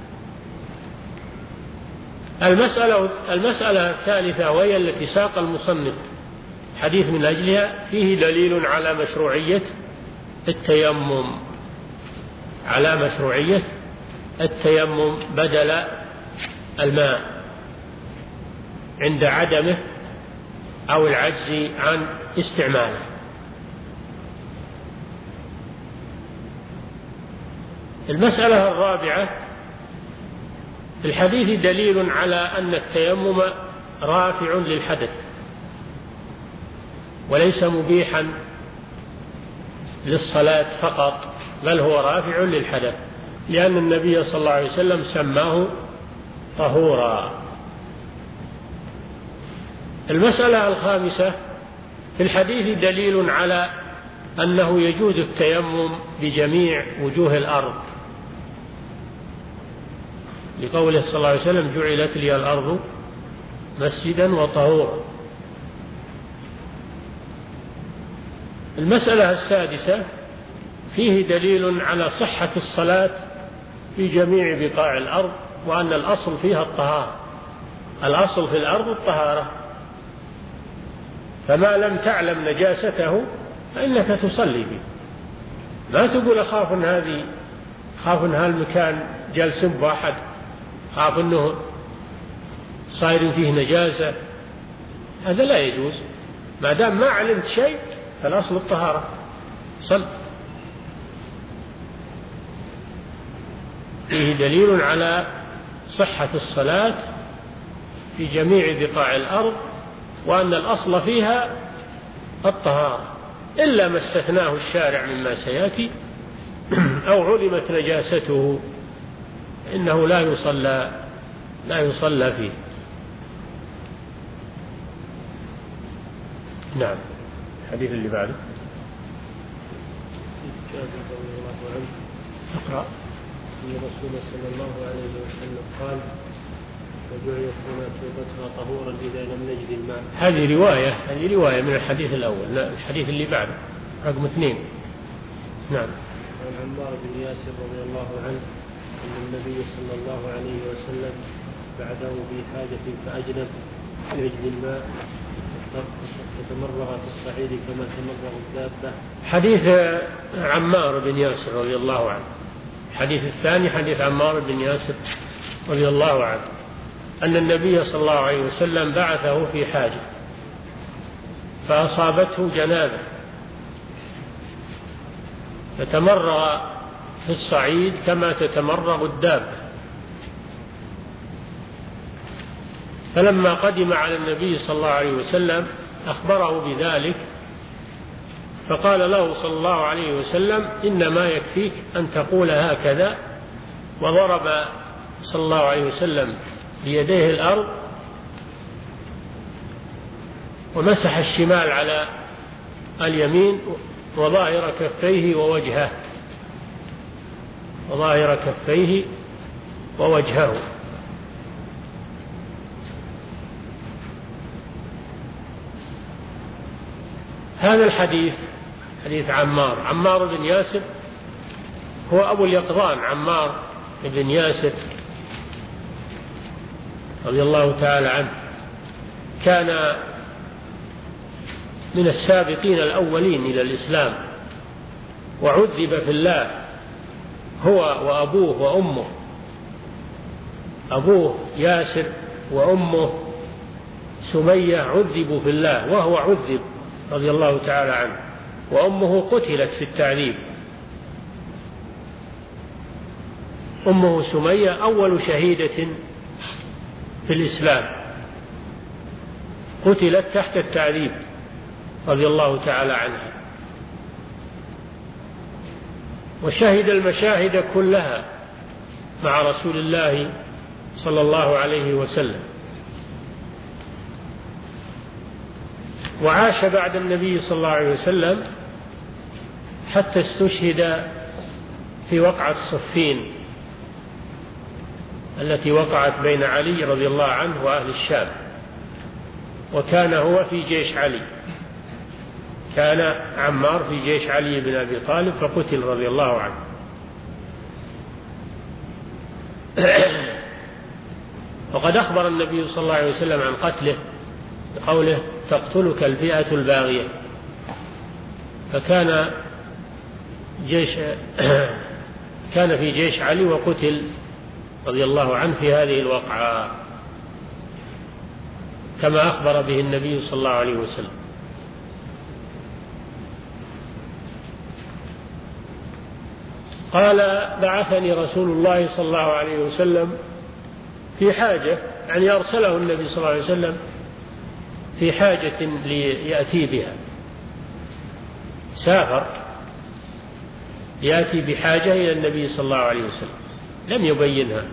المسألة الثالثة وهي التي ساق المصنف حديث من أجلها، فيه دليل على مشروعية التيمم، بدل الماء عند عدمه أو العجز عن استعماله. المسألة الرابعة في الحديث دليل على أن التيمم رافع للحدث وليس مبيحا للصلاة فقط، بل هو رافع للحدث، لأن النبي صلى الله عليه وسلم سماه طهورا. المسألة الخامسة في الحديث دليل على أنه يجوز التيمم بجميع وجوه الأرض، لقوله صلى الله عليه وسلم جعلت لي الأرض مسجدا وطهورا. المسألة السادسة فيه دليل على صحة الصلاة في جميع بقاع الأرض، وأن الأصل فيها الطهارة، الأصل في الأرض الطهارة، فما لم تعلم نجاسته فإنك تصلي فيه، ما تقول أخاف أن هالمكان جالس بواحد، خاف أنه صاير فيه نجاسة، هذا لا يجوز. ما دام ما علمت شيء فالأصل الطهارة، صل. فيه دليل على صحة الصلاة في جميع بقاع الأرض، وأن الأصل فيها الطهارة، إلا ما استثناه الشارع مما سيأتي، أو علمت نجاسته إنه لا يصلى فيه. نعم. الحديث اللي بعده. اقرأ. أن الرسول صلى الله عليه وسلم قال: وجعلت لنا توبتها طهورا إذا لم نجد الماء. هذه رواية من الحديث الأول. لا، الحديث اللي بعده رقم 2. نعم. عن عمار بن ياسر رضي الله عنه أن النبي صلى الله عليه وسلم بعده بحاجة فأجلس في عجل الماء فتمرغ في الصعيد كما تمرغ الدابة. حديث عمار بن ياسر رضي الله عنه. الحديث الثاني حديث عمار بن ياسر رضي الله عنه أن النبي صلى الله عليه وسلم بعثه في حاجة فأصابته جنابة فتمرغ في الصعيد كما تتمرغ الدابة. فلما قدم على النبي صلى الله عليه وسلم أخبره بذلك، فقال له صلى الله عليه وسلم: إنما يكفيك أن تقول هكذا. وضرب صلى الله عليه وسلم بيديه الأرض ومسح الشمال على اليمين وظاهر كفيه ووجهه. هذا الحديث حديث عمار بن ياسر هو أبو اليقظان عمار بن ياسر رضي الله تعالى عنه، كان من السابقين الأولين إلى الإسلام، وعذب في الله هو وأبوه وأمه. أبوه ياسر وأمه سمية عذبوا في الله، وهو عذب رضي الله تعالى عنه، وأمه قتلت في التعذيب. أمه سمية أول شهيدة في الإسلام، قتلت تحت التعذيب رضي الله تعالى عنها، وشهد المشاهد كلها مع رسول الله صلى الله عليه وسلم، وعاش بعد النبي صلى الله عليه وسلم حتى استشهد في وقعة صفين التي وقعت بين علي رضي الله عنه وأهل الشام، وكان هو في جيش علي، كان عمار في جيش علي بن أبي طالب فقتل رضي الله عنه. وقد أخبر النبي صلى الله عليه وسلم عن قتله بقوله: تقتلك الفئة الباغية. فكان كان في جيش علي وقتل رضي الله عنه في هذه الوقعة كما أخبر به النبي صلى الله عليه وسلم. قال: بعثني رسول الله صلى الله عليه وسلم في حاجة، يعني أرسله النبي صلى الله عليه وسلم في حاجة ليأتي بها، سافر يأتي بحاجة إلى النبي صلى الله عليه وسلم لم يبينها،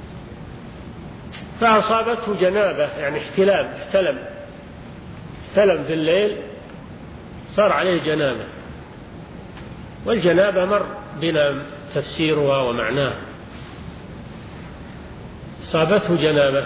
فأصابته جنابة، يعني احتلم في الليل صار عليه جنابة، والجنابة مر بنا تفسيرها ومعناه. أصابته جنابة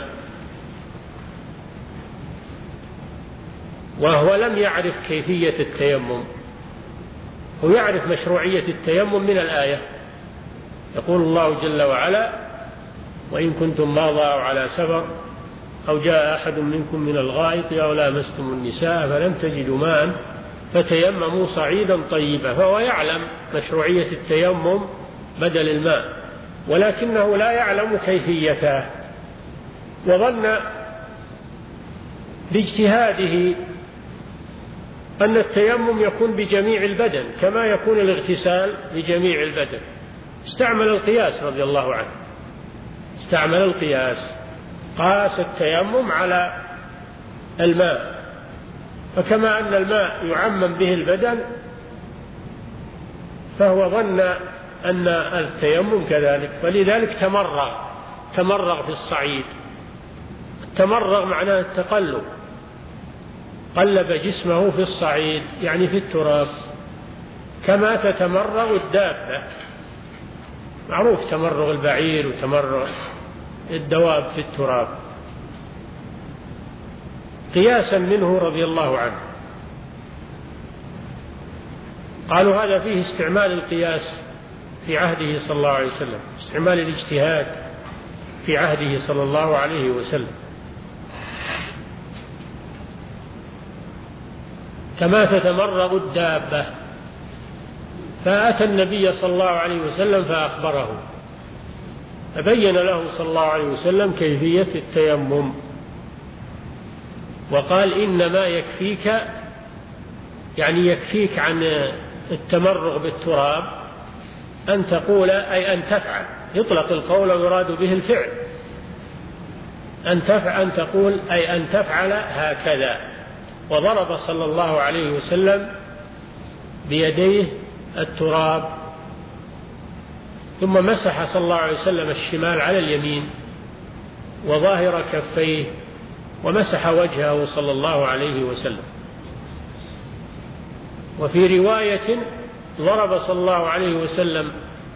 وهو لم يعرف كيفية التيمم، هو يعرف مشروعية التيمم من الآية، يقول الله جل وعلا: وإن كنتم مرضى أو على سفر أو جاء أحد منكم من الغائط أو لامستم النساء فلم تجدوا ماء فتيمموا صعيدا طيبا. فهو يعلم مشروعية التيمم بدل الماء، ولكنه لا يعلم كيفيته، وظن باجتهاده أن التيمم يكون بجميع البدن كما يكون الاغتسال بجميع البدن، استعمل القياس رضي الله عنه، استعمل القياس، قاس التيمم على الماء، فكما أن الماء يعمم به البدن فهو ظن أن التيمم كذلك، فلذلك تمرغ في الصعيد. التمرغ معناه التقلب، قلب جسمه في الصعيد يعني في التراب، كما تتمرغ الدابة. معروف تمرغ البعير وتمرغ الدواب في التراب، قياسا منه رضي الله عنه. قالوا هذا فيه استعمال القياس في عهده صلى الله عليه وسلم، استعمال الاجتهاد في عهده صلى الله عليه وسلم، كما تتمرغ الدابة. فأتى النبي صلى الله عليه وسلم فأخبره، فبين له صلى الله عليه وسلم كيفية التيمم، وقال إنما يكفيك، يعني يكفيك عن التمرغ بالتراب أن تقول أي أن تفعل، يطلق القول ويراد به الفعل، أن تقول أي أن تفعل هكذا. وضرب صلى الله عليه وسلم بيديه التراب، ثم مسح صلى الله عليه وسلم الشمال على اليمين وظاهر كفيه، ومسح وجهه صلى الله عليه وسلم. وفي رواية ضرب صلى الله عليه وسلم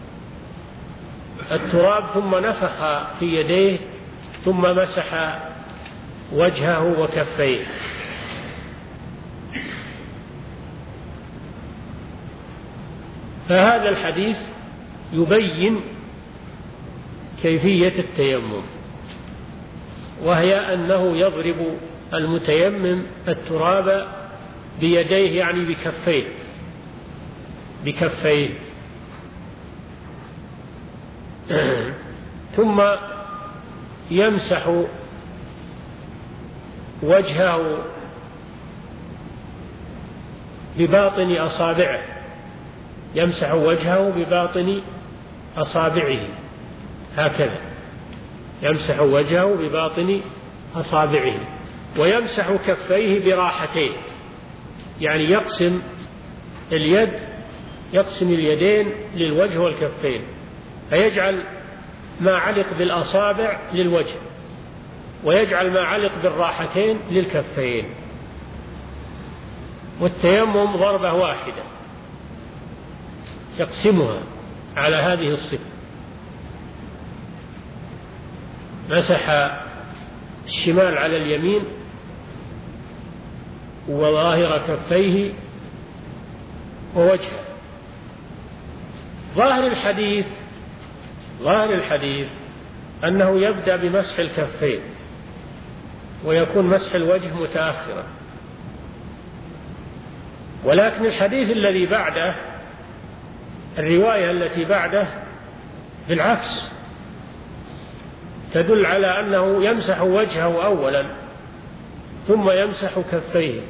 التراب ثم نفخ في يديه ثم مسح وجهه وكفيه. فهذا الحديث يبين كيفية التيمم، وهي أنه يضرب المتيمم التراب بيديه يعني بكفيه ثم يمسح وجهه بباطن أصابعه، يمسح وجهه بباطن أصابعه هكذا، يمسح وجهه بباطن أصابعه، ويمسح كفيه براحتين، يعني يقسم اليدين للوجه والكفين، فيجعل ما علق بالأصابع للوجه، ويجعل ما علق بالراحتين للكفين. والتيمم ضربة واحدة يقسمها على هذه الصفة، مسح الشمال على اليمين وظاهر كفيه ووجهه. ظاهر الحديث أنه يبدأ بمسح الكفين ويكون مسح الوجه متأخرا، ولكن الحديث الذي بعده، الرواية التي بعده بالعكس، تدل على أنه يمسح وجهه أولا ثم يمسح كفيه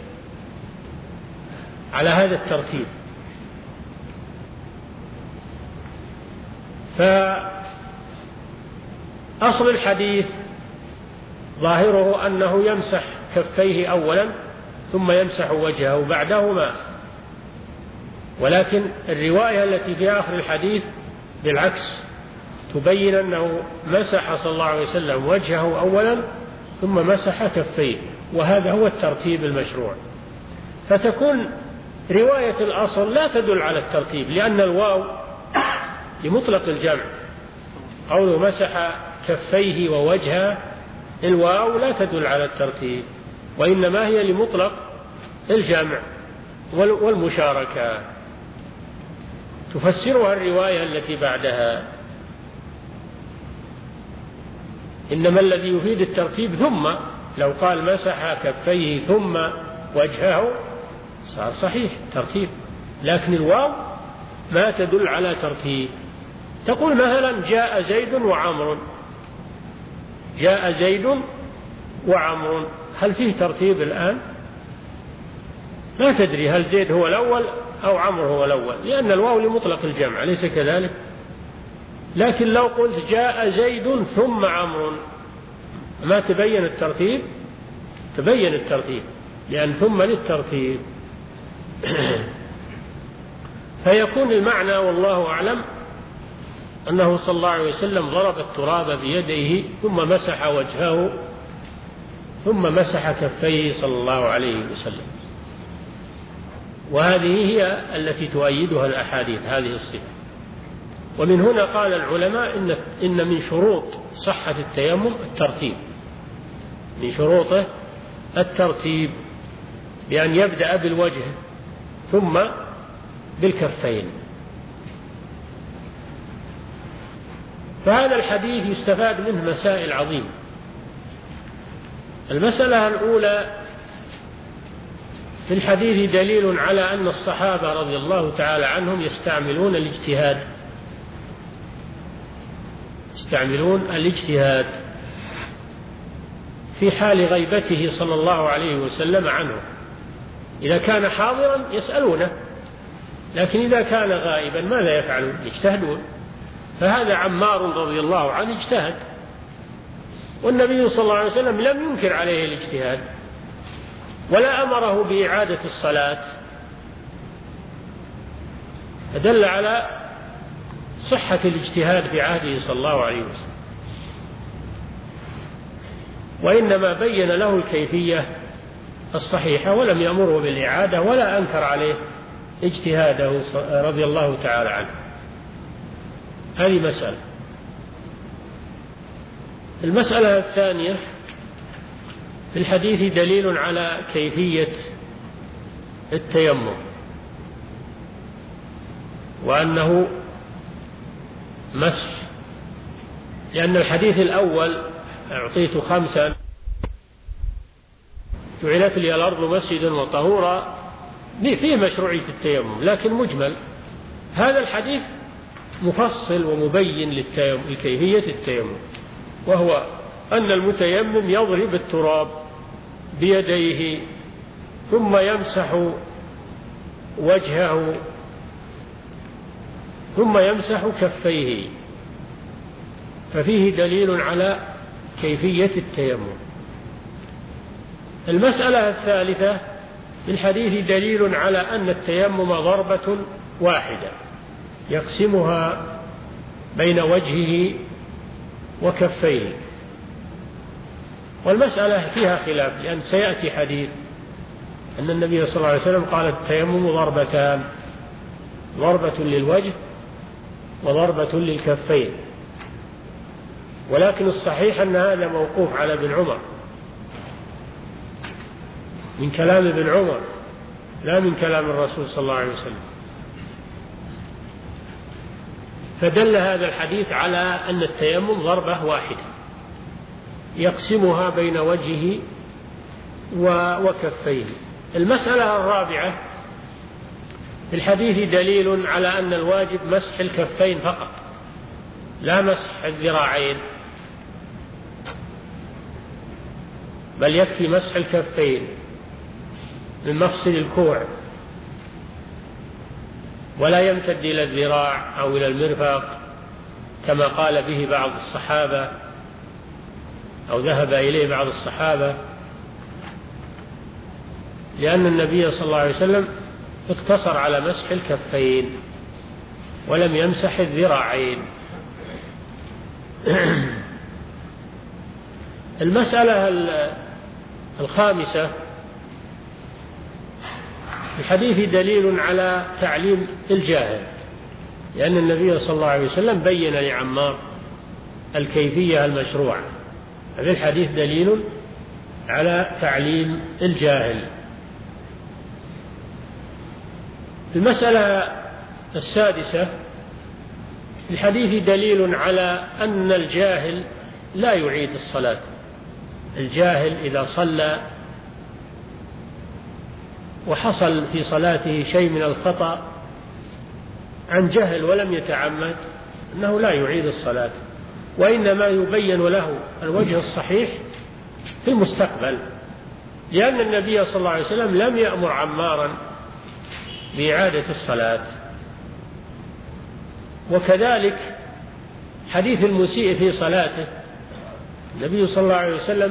على هذا الترتيب. فأصل الحديث ظاهره أنه يمسح كفيه أولا ثم يمسح وجهه بعدهما، ولكن الرواية التي في آخر الحديث بالعكس، تبين أنه مسح صلى الله عليه وسلم وجهه أولا ثم مسح كفيه، وهذا هو الترتيب المشروع. فتكون رواية الأصل لا تدل على الترتيب، لأن الواو لمطلق الجمع، قوله مسح كفيه ووجهه، الواو لا تدل على الترتيب، وإنما هي لمطلق الجمع والمشاركة، تفسرها الرواية التي بعدها. إنما الذي يفيد الترتيب ثم، لو قال مسح كفيه ثم وجهه صار صحيح ترتيب، لكن الواو ما تدل على ترتيب. تقول مثلا جاء زيد وعمر، جاء زيد وعمر، هل فيه ترتيب الآن؟ ما تدري هل زيد هو الأول أو عمر هو الأول، لأن الواو لمطلق الجمع، أليس كذلك؟ لكن لو قلت جاء زيد ثم عمرو ما تبين الترتيب؟ تبين الترتيب، لأن ثم للترتيب. فيكون المعنى والله أعلم أنه صلى الله عليه وسلم ضرب التراب بيديه ثم مسح وجهه ثم مسح كفيه صلى الله عليه وسلم. وهذه هي التي تؤيدها الأحاديث هذه الصفة. ومن هنا قال العلماء إن من شروط صحة التيمم الترتيب، من شروطه الترتيب، بأن يبدأ بالوجه ثم بالكفين. فهذا الحديث يستفاد منه مسائل عظيمة. المسألة الأولى: في الحديث دليل على أن الصحابة رضي الله تعالى عنهم يستعملون الاجتهاد في حال غيبته صلى الله عليه وسلم عنه. إذا كان حاضرا يسألونه، لكن إذا كان غائبا ماذا يفعلون؟ يجتهدون. فهذا عمار رضي الله عنه اجتهد، والنبي صلى الله عليه وسلم لم ينكر عليه الاجتهاد ولا أمره بإعادة الصلاة، فدل على صحة الاجتهاد في عهده صلى الله عليه وسلم. وإنما بين له الكيفية الصحيحة ولم يأمره بالإعادة ولا أنكر عليه اجتهاده رضي الله تعالى عنه. هذه مسألة. المسألة الثانية: في الحديث دليل على كيفية التيمم، وأنه مسح، لأن الحديث الأول: أعطيت 5 جعلت لي الأرض مسجدا وطهورا، فيه مشروعية التيمم لكن مجمل. هذا الحديث مفصل ومبين لكيفية التيمم، وهو أن المتيمم يضرب التراب بيديه ثم يمسح وجهه ثم يمسح كفيه، ففيه دليل على كيفية التيمم. المسألة الثالثة: في الحديث دليل على أن التيمم ضربة واحدة يقسمها بين وجهه وكفيه. والمسألة فيها خلاف، لأن سيأتي حديث أن النبي صلى الله عليه وسلم قال: التيمم ضربتان، ضربة للوجه وضربة للكفين. ولكن الصحيح أن هذا موقوف على ابن عمر، من كلام ابن عمر لا من كلام الرسول صلى الله عليه وسلم. فدل هذا الحديث على أن التيمم ضربة واحدة يقسمها بين وجهه وكفيه. المسألة الرابعة: في الحديث دليل على أن الواجب مسح الكفين فقط، لا مسح الذراعين، بل يكفي مسح الكفين من مفصل الكوع، ولا يمتد إلى الذراع أو إلى المرفق كما قال به بعض الصحابة أو ذهب إليه بعض الصحابة، لأن النبي صلى الله عليه وسلم اقتصر على مسح الكفين ولم يمسح الذراعين. المسألة الخامسة: في الحديث دليل على تعليم الجاهل، لأن النبي صلى الله عليه وسلم بين لعمار الكيفية المشروعة، في الحديث دليل على تعليم الجاهل. المسألة السادسة: في الحديث دليل على أن الجاهل لا يعيد الصلاة. الجاهل إذا صلى وحصل في صلاته شيء من الخطأ عن جهل ولم يتعمد أنه لا يعيد الصلاة، وإنما يبين له الوجه الصحيح في المستقبل، لأن النبي صلى الله عليه وسلم لم يأمر عمارا بإعادة الصلاة. وكذلك حديث المسيء في صلاته، النبي صلى الله عليه وسلم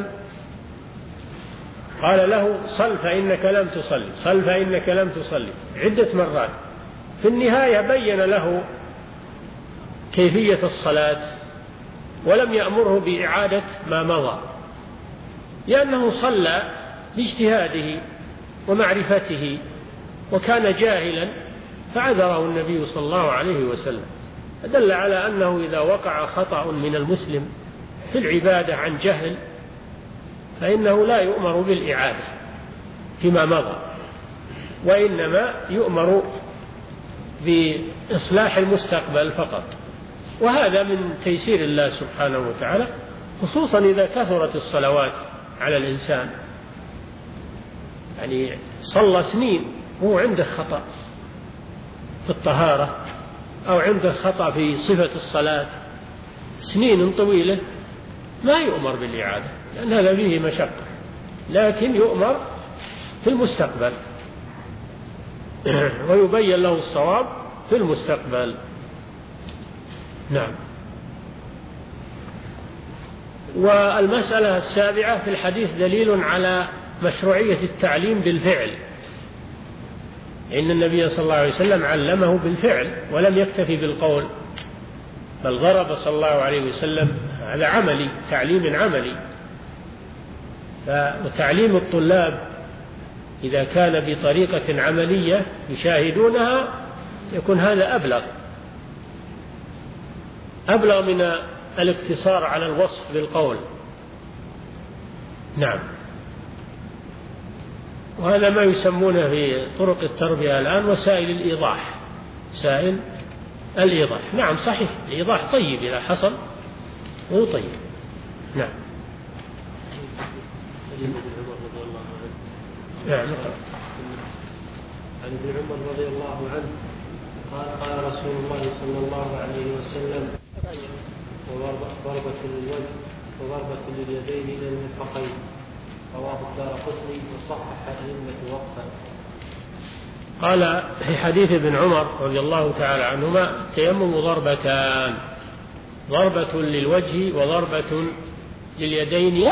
قال له صل فإنك لم تصلي، صل فإنك لم تصلي عدة مرات. في النهاية بين له كيفية الصلاة ولم يأمره بإعادة ما مضى، لأنه صلى باجتهاده ومعرفته وكان جاهلا فعذره النبي صلى الله عليه وسلم. دل على أنه إذا وقع خطأ من المسلم في العبادة عن جهل فإنه لا يؤمر بالإعادة فيما مضى، وإنما يؤمر بإصلاح المستقبل فقط. وهذا من تيسير الله سبحانه وتعالى، خصوصا إذا كثرت الصلوات على الإنسان. يعني صلى سنين وهو عنده خطأ في الطهارة أو عنده خطأ في صفة الصلاة سنين طويلة، ما يؤمر بالإعادة لأن هذا فيه مشقة، لكن يؤمر في المستقبل ويبين له الصواب في المستقبل. نعم. والمسألة السابعة في الحديث دليل على مشروعية التعليم بالفعل، إن النبي صلى الله عليه وسلم علمه بالفعل ولم يكتفي بالقول، بل ضرب صلى الله عليه وسلم، هذا عملي، تعليم عملي. وتعليم الطلاب إذا كان بطريقة عملية يشاهدونها يكون هذا أبلغ من الاقتصار على الوصف بالقول. نعم. وهذا ما يسمونه في طرق التربية الآن وسائل الإيضاح، سائل الإيضاح. نعم صحيح، الإيضاح طيب إذا حصل هو طيب. نعم. نعم. عن ابن عمر رضي الله عنه قال رسول الله صلى الله عليه وسلم: ضربة للوجه وضربة لليدين إلى المرفقين. رواه الدارقطني وصحح الأئمة وقفا. قال في حديث ابن عمر رضي الله تعالى عنهما: التيمم ضربتان، ضربة للوجه وضربة لليدين.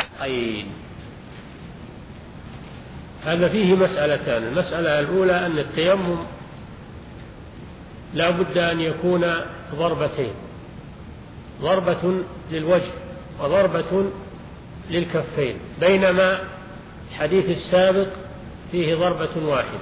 هذا فيه مسألتان. المسألة الأولى أن التيمم لا بد أن يكون ضربتين، ضربة للوجه وضربة للكفين، بينما الحديث السابق فيه ضربة واحدة.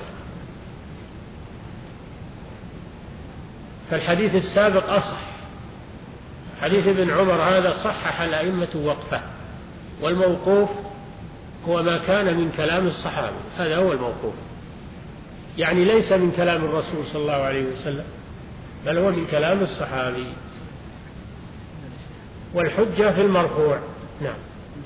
فالحديث السابق أصح، حديث ابن عمر هذا صحح الأئمة وقفه، والموقوف هو ما كان من كلام الصحابة، هذا هو الموقوف، يعني ليس من كلام الرسول صلى الله عليه وسلم بل هو من كلام الصحابي، والحجة في المرفوع. نعم.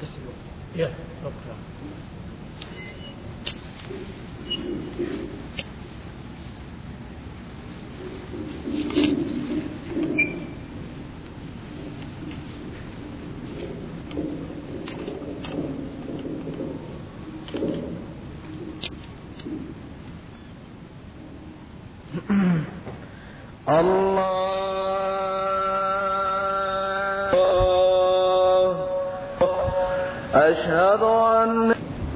أشهد أن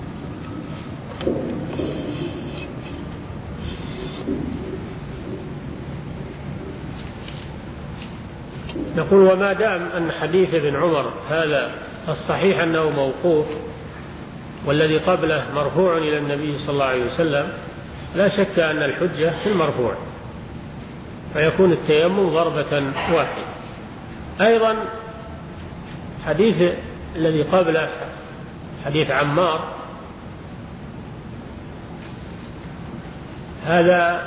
نقول: وما دام أن حديث ابن عمر هذا الصحيح أنه موقوف والذي قبله مرفوع إلى النبي صلى الله عليه وسلم، لا شك أن الحجة في المرفوع، فيكون التيمم ضربة واحدة. أيضا حديث الذي قبله حديث عمار هذا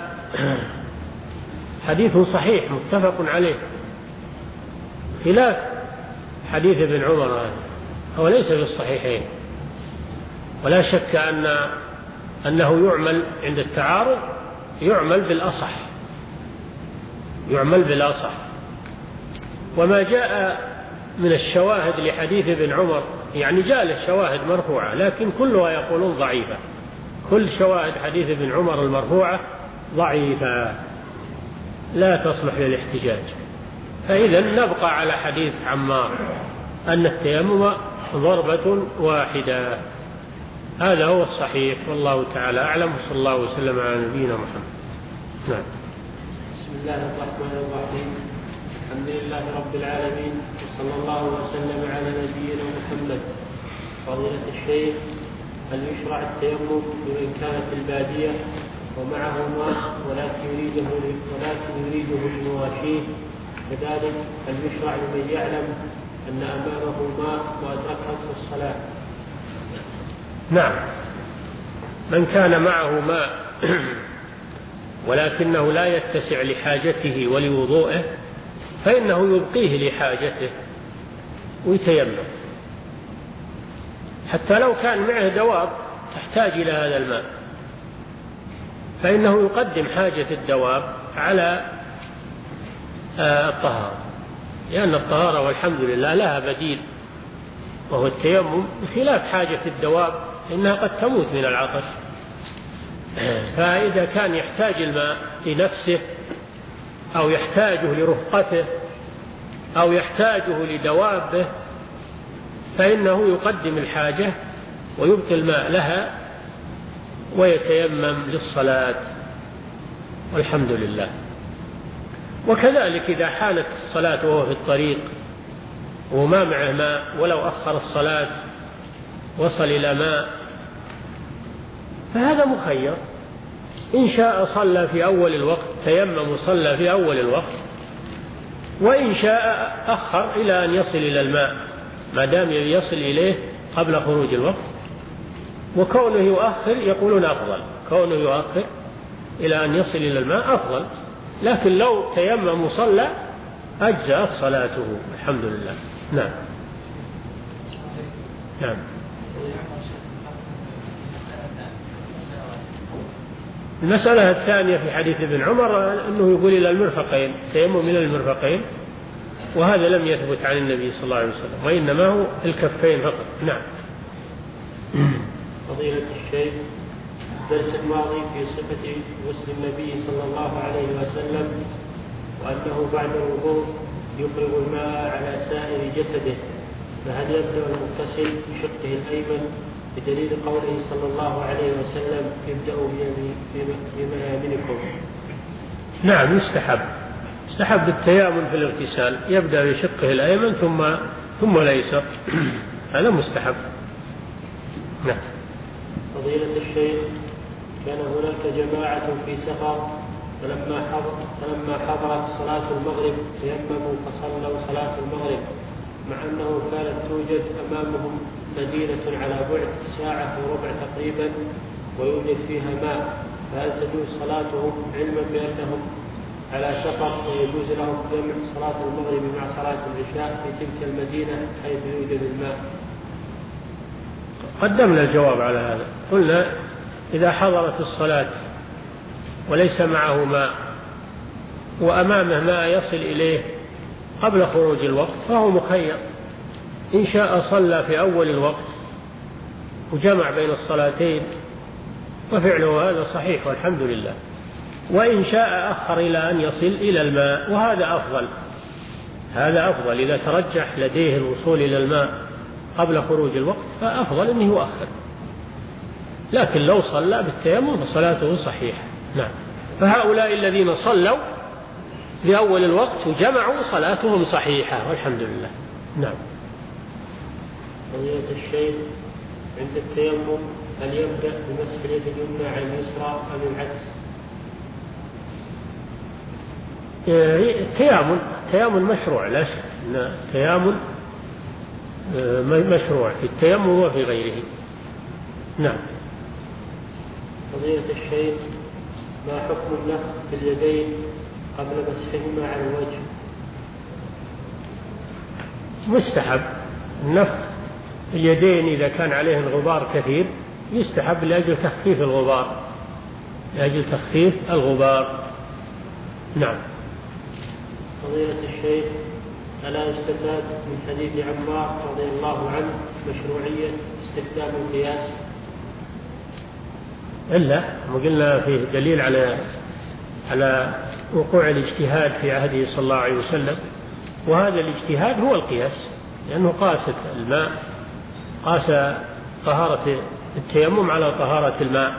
حديث صحيح متفق عليه، خلاف حديث ابن عمر هذا، هو ليس في الصحيحين، ولا شك أنه يعمل عند التعارض، يعمل بالأصح. وما جاء من الشواهد لحديث ابن عمر يعني جاء له شواهد مرفوعة، لكن كلها يقولون ضعيفة، كل شواهد حديث ابن عمر المرفوعة ضعيفة لا تصلح للاحتجاج. فإذا نبقى على حديث عمار أن التيمم ضربة واحدة. هذا هو الصحيح، والله تعالى أعلم، وصلى الله وسلم على نبينا محمد. نعم. بسم الله الرحمن الرحيم. الحمد لله رب العالمين، وصلى الله وسلم على نبينا محمد. فضيلة الشيخ، هل يشرع التيمم لمن كان في البادية ومعه ماء ولكن يريده لمواشيه؟ كذلك هل يشرع لمن يعلم أن أمامه ماء وأدركته الصلاة؟ نعم، من كان معه ماء ولكنه لا يتسع لحاجته ولوضوئه فإنه يبقيه لحاجته ويتيمم، حتى لو كان معه دواب تحتاج إلى هذا الماء فإنه يقدم حاجة الدواب على الطهارة، لأن الطهارة والحمد لله لها بديل وهو التيمم، بخلاف حاجة الدواب إنها قد تموت من العطش. فإذا كان يحتاج الماء لنفسه أو يحتاجه لرفقته أو يحتاجه لدوابه فإنه يقدم الحاجة ويبقي الماء لها ويتيمم للصلاة، والحمد لله. وكذلك إذا حانت الصلاة وهو في الطريق وما معه ماء، ولو أخر الصلاة وصل إلى ماء فهذا مخير، إن شاء صلى في أول الوقت تيمم وصلى في أول الوقت، وإن شاء أخر إلى أن يصل إلى الماء ما دام يصل إليه قبل خروج الوقت. وكونه يؤخر يقولون أفضل، كونه يؤخر إلى أن يصل إلى الماء أفضل، لكن لو تيمم وصلى أجزأت صلاته الحمد لله. نعم. نعم. المسألة الثانية في حديث ابن عمر أنه يقول إلى المرفقين، تيمم من المرفقين، وهذا لم يثبت عن النبي صلى الله عليه وسلم، وإنما هو الكفين فقط. نعم. فضيلة الشيخ، الدرس الماضي في صفة غسل النبي صلى الله عليه وسلم وأنه بعد الوضوء يفرغ الماء على سائر جسده، فهل يبدأ المغتسل بشقه الأيمن بدليل قوله صلى الله عليه وسلم ابدأوا بميامنكم؟ نعم، يستحب التيامن في الاغتسال، يبدأ بشقه الأيمن ثم الأيسر، هذا مستحب. نعم. فضيلة الشيخ، كان هناك جماعة في سفر فلما حضرت صلاة المغرب تيمموا فصلوا صلاة المغرب، مع أنه كانت توجد أمامهم مدينة على بعد ساعة وربع تقريبا ويوجد فيها ماء، فهل تجوز صلاتهم علما بأنهم على سفر ويجوز لهم جمع صلاة المغرب مع صلاة العشاء في تلك المدينة حيث يوجد الماء؟ قدمنا الجواب على هذا، قلنا إذا حضرت الصلاة وليس معه ماء وأمامه ماء يصل إليه قبل خروج الوقت فهو مخير، إن شاء صلى في أول الوقت وجمع بين الصلاتين وفعله هذا صحيح والحمد لله، وإن شاء أخر إلى أن يصل إلى الماء، وهذا أفضل. هذا أفضل إذا ترجح لديه الوصول إلى الماء قبل خروج الوقت فأفضل أنه يؤخر، لكن لو صلى بالتيمم فصلاته صحيحة. نعم. فهؤلاء الذين صلوا في أول الوقت وجمعوا صلاتهم صحيحة والحمد لله. نعم. فضيلة الشيخ، عند التيمم هل يبدأ بمسح اليد اليمنى على اليسرى أم العكس؟ التيامن مشروع، لا شك أن التيامن مشروع في التيمم وفي غيره. نعم. فضيلة الشيخ، ما حكم النفخ في اليدين قبل مسحهما على الوجه؟ مستحب النفخ اليدين إذا كان عليه الغبار كثير، يستحب لأجل تخفيف الغبار، لأجل تخفيف الغبار. نعم. فضيلة الشيخ، ألا يستفاد من حديث عمار رضي الله عنه مشروعية استخدام القياس؟ إلا ما قلنا فيه دليل على وقوع الاجتهاد في عهده صلى الله عليه وسلم، وهذا الاجتهاد هو القياس، لأنه قاس الماء، قاس طهارة التيمم على طهارة الماء.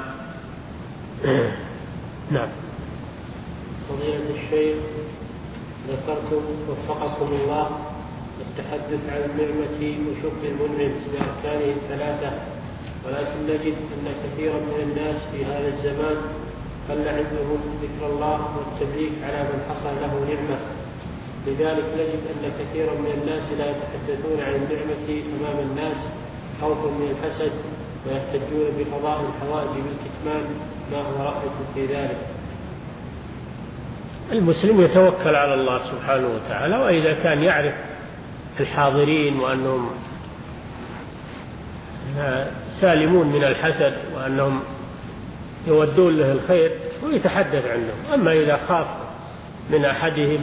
نعم. فضيلة الشيخ، ذكرتم وفقكم الله التحدث عن النعمة وشكر المنعم بأركانه الثلاثة، ولكن نجد أن كثيرا من الناس في هذا الزمان قل عندهم ذكر الله والتبريك على من حصل له نعمة، لذلك نجد أن كثيرا من الناس لا يتحدثون عن النعمة أمام الناس خوفا من الحسد، ويحتجون بقضاء الحوائج بالكتمان. ما هو رأيكم في ذلك؟ المسلم يتوكل على الله سبحانه وتعالى، وإذا كان يعرف الحاضرين وأنهم سالمون من الحسد وأنهم يودون له الخير ويتحدث عنهم. أما إذا خاف من أحدهم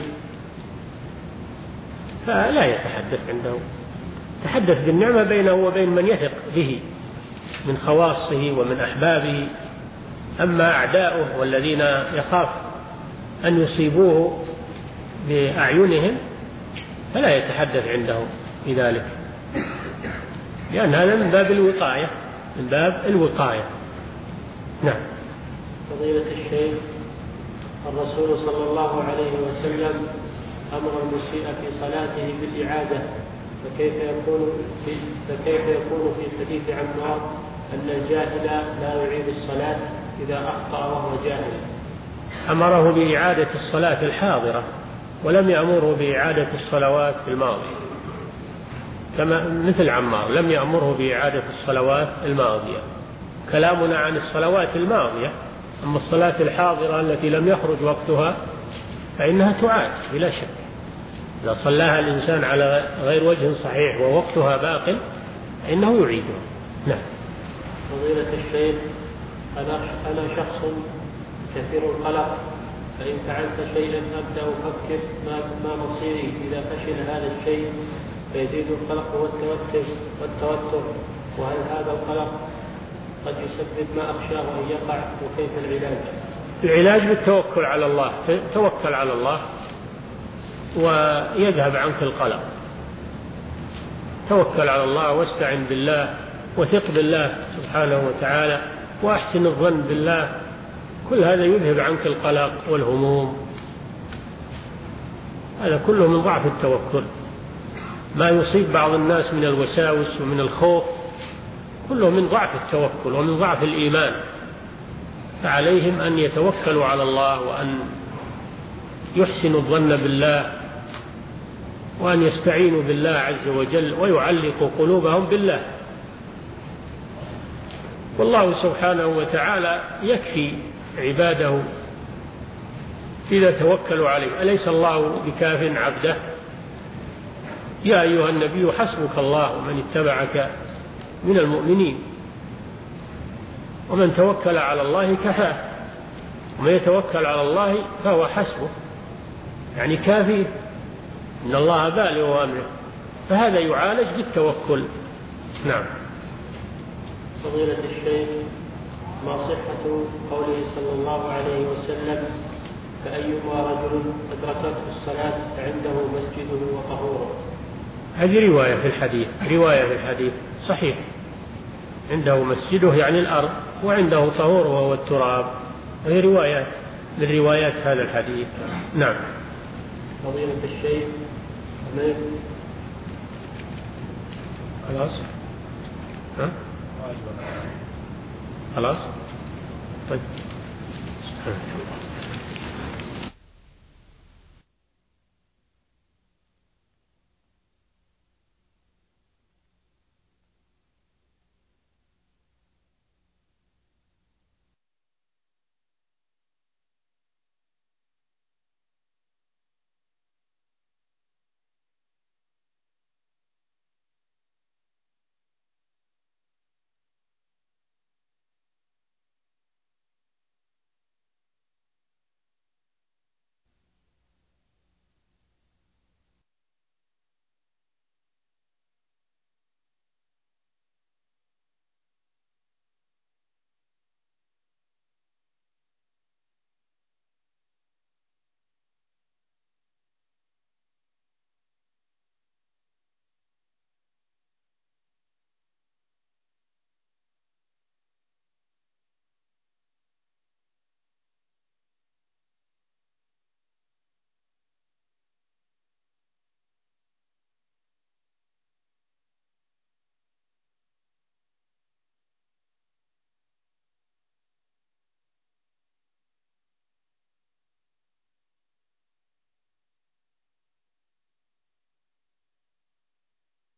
فلا يتحدث عنده، يتحدث بالنعمة بينه وبين من يثق به من خواصه ومن أحبابه. أما أعداؤه والذين يخاف أن يصيبوه بأعينهم فلا يتحدث عندهم بذلك، لأن هذا من باب الوقاية، من باب الوقاية. نعم. فضيلة الشيخ، الرسول صلى الله عليه وسلم أمر المسيء في صلاته بالإعادة، فكيف يكون في حديث عمار أن الجاهل لا يعيد الصلاة إذا أخطأ وهو جاهل؟ أمره بإعادة الصلاة الحاضرة، ولم يأمره بإعادة الصلوات الماضية، كما مثل عمار لم يأمره بإعادة الصلوات الماضية. كلامنا عن الصلوات الماضية، أما الصلاة الحاضرة التي لم يخرج وقتها فإنها تعاد بلا شك. إذا صلاها الإنسان على غير وجه صحيح ووقتها باق فإنه يعيدها. نعم. فضيلة الشيخ، أنا شخص كثير القلق، فإن فعلت شيئا أبدأ أفكر ما مصيري إذا فشل هذا الشيء، فيزيد القلق والتوتر، وهل هذا القلق قد يسبب ما أخشاه أن يقع، وكيف العلاج؟ العلاج بالتوكل على الله، توكل على الله ويذهب عنك القلق. توكل على الله واستعن بالله وثق بالله سبحانه وتعالى وأحسن الظن بالله، كل هذا يذهب عنك القلق والهموم. هذا كله من ضعف التوكل. ما يصيب بعض الناس من الوساوس ومن الخوف كله من ضعف التوكل ومن ضعف الإيمان، فعليهم أن يتوكلوا على الله وأن يحسنوا الظن بالله وأن يستعينوا بالله عز وجل ويعلقوا قلوبهم بالله. والله سبحانه وتعالى يكفي عباده إذا توكلوا عليه. أليس الله بكاف عبده؟ يا أيها النبي حسبك الله ومن اتبعك من المؤمنين، ومن توكل على الله كفاه، ومن يتوكل على الله فهو حسبه، يعني كافيه، إن الله بالغ أمره. فهذا يعالج بالتوكل. نعم. فضيلة الشيخ، ما صحة قوله صلى الله عليه وسلم: فأيما رجل أدركته الصلاة عنده مسجده وطهوره؟ هذه رواية في الحديث، رواية في الحديث صحيح، عنده مسجده يعني الأرض، وعنده طهوره وهو التراب، هذه رواية من روايات هذا الحديث. نعم. فضيلة الشيخ، خلاص خلاص طيب.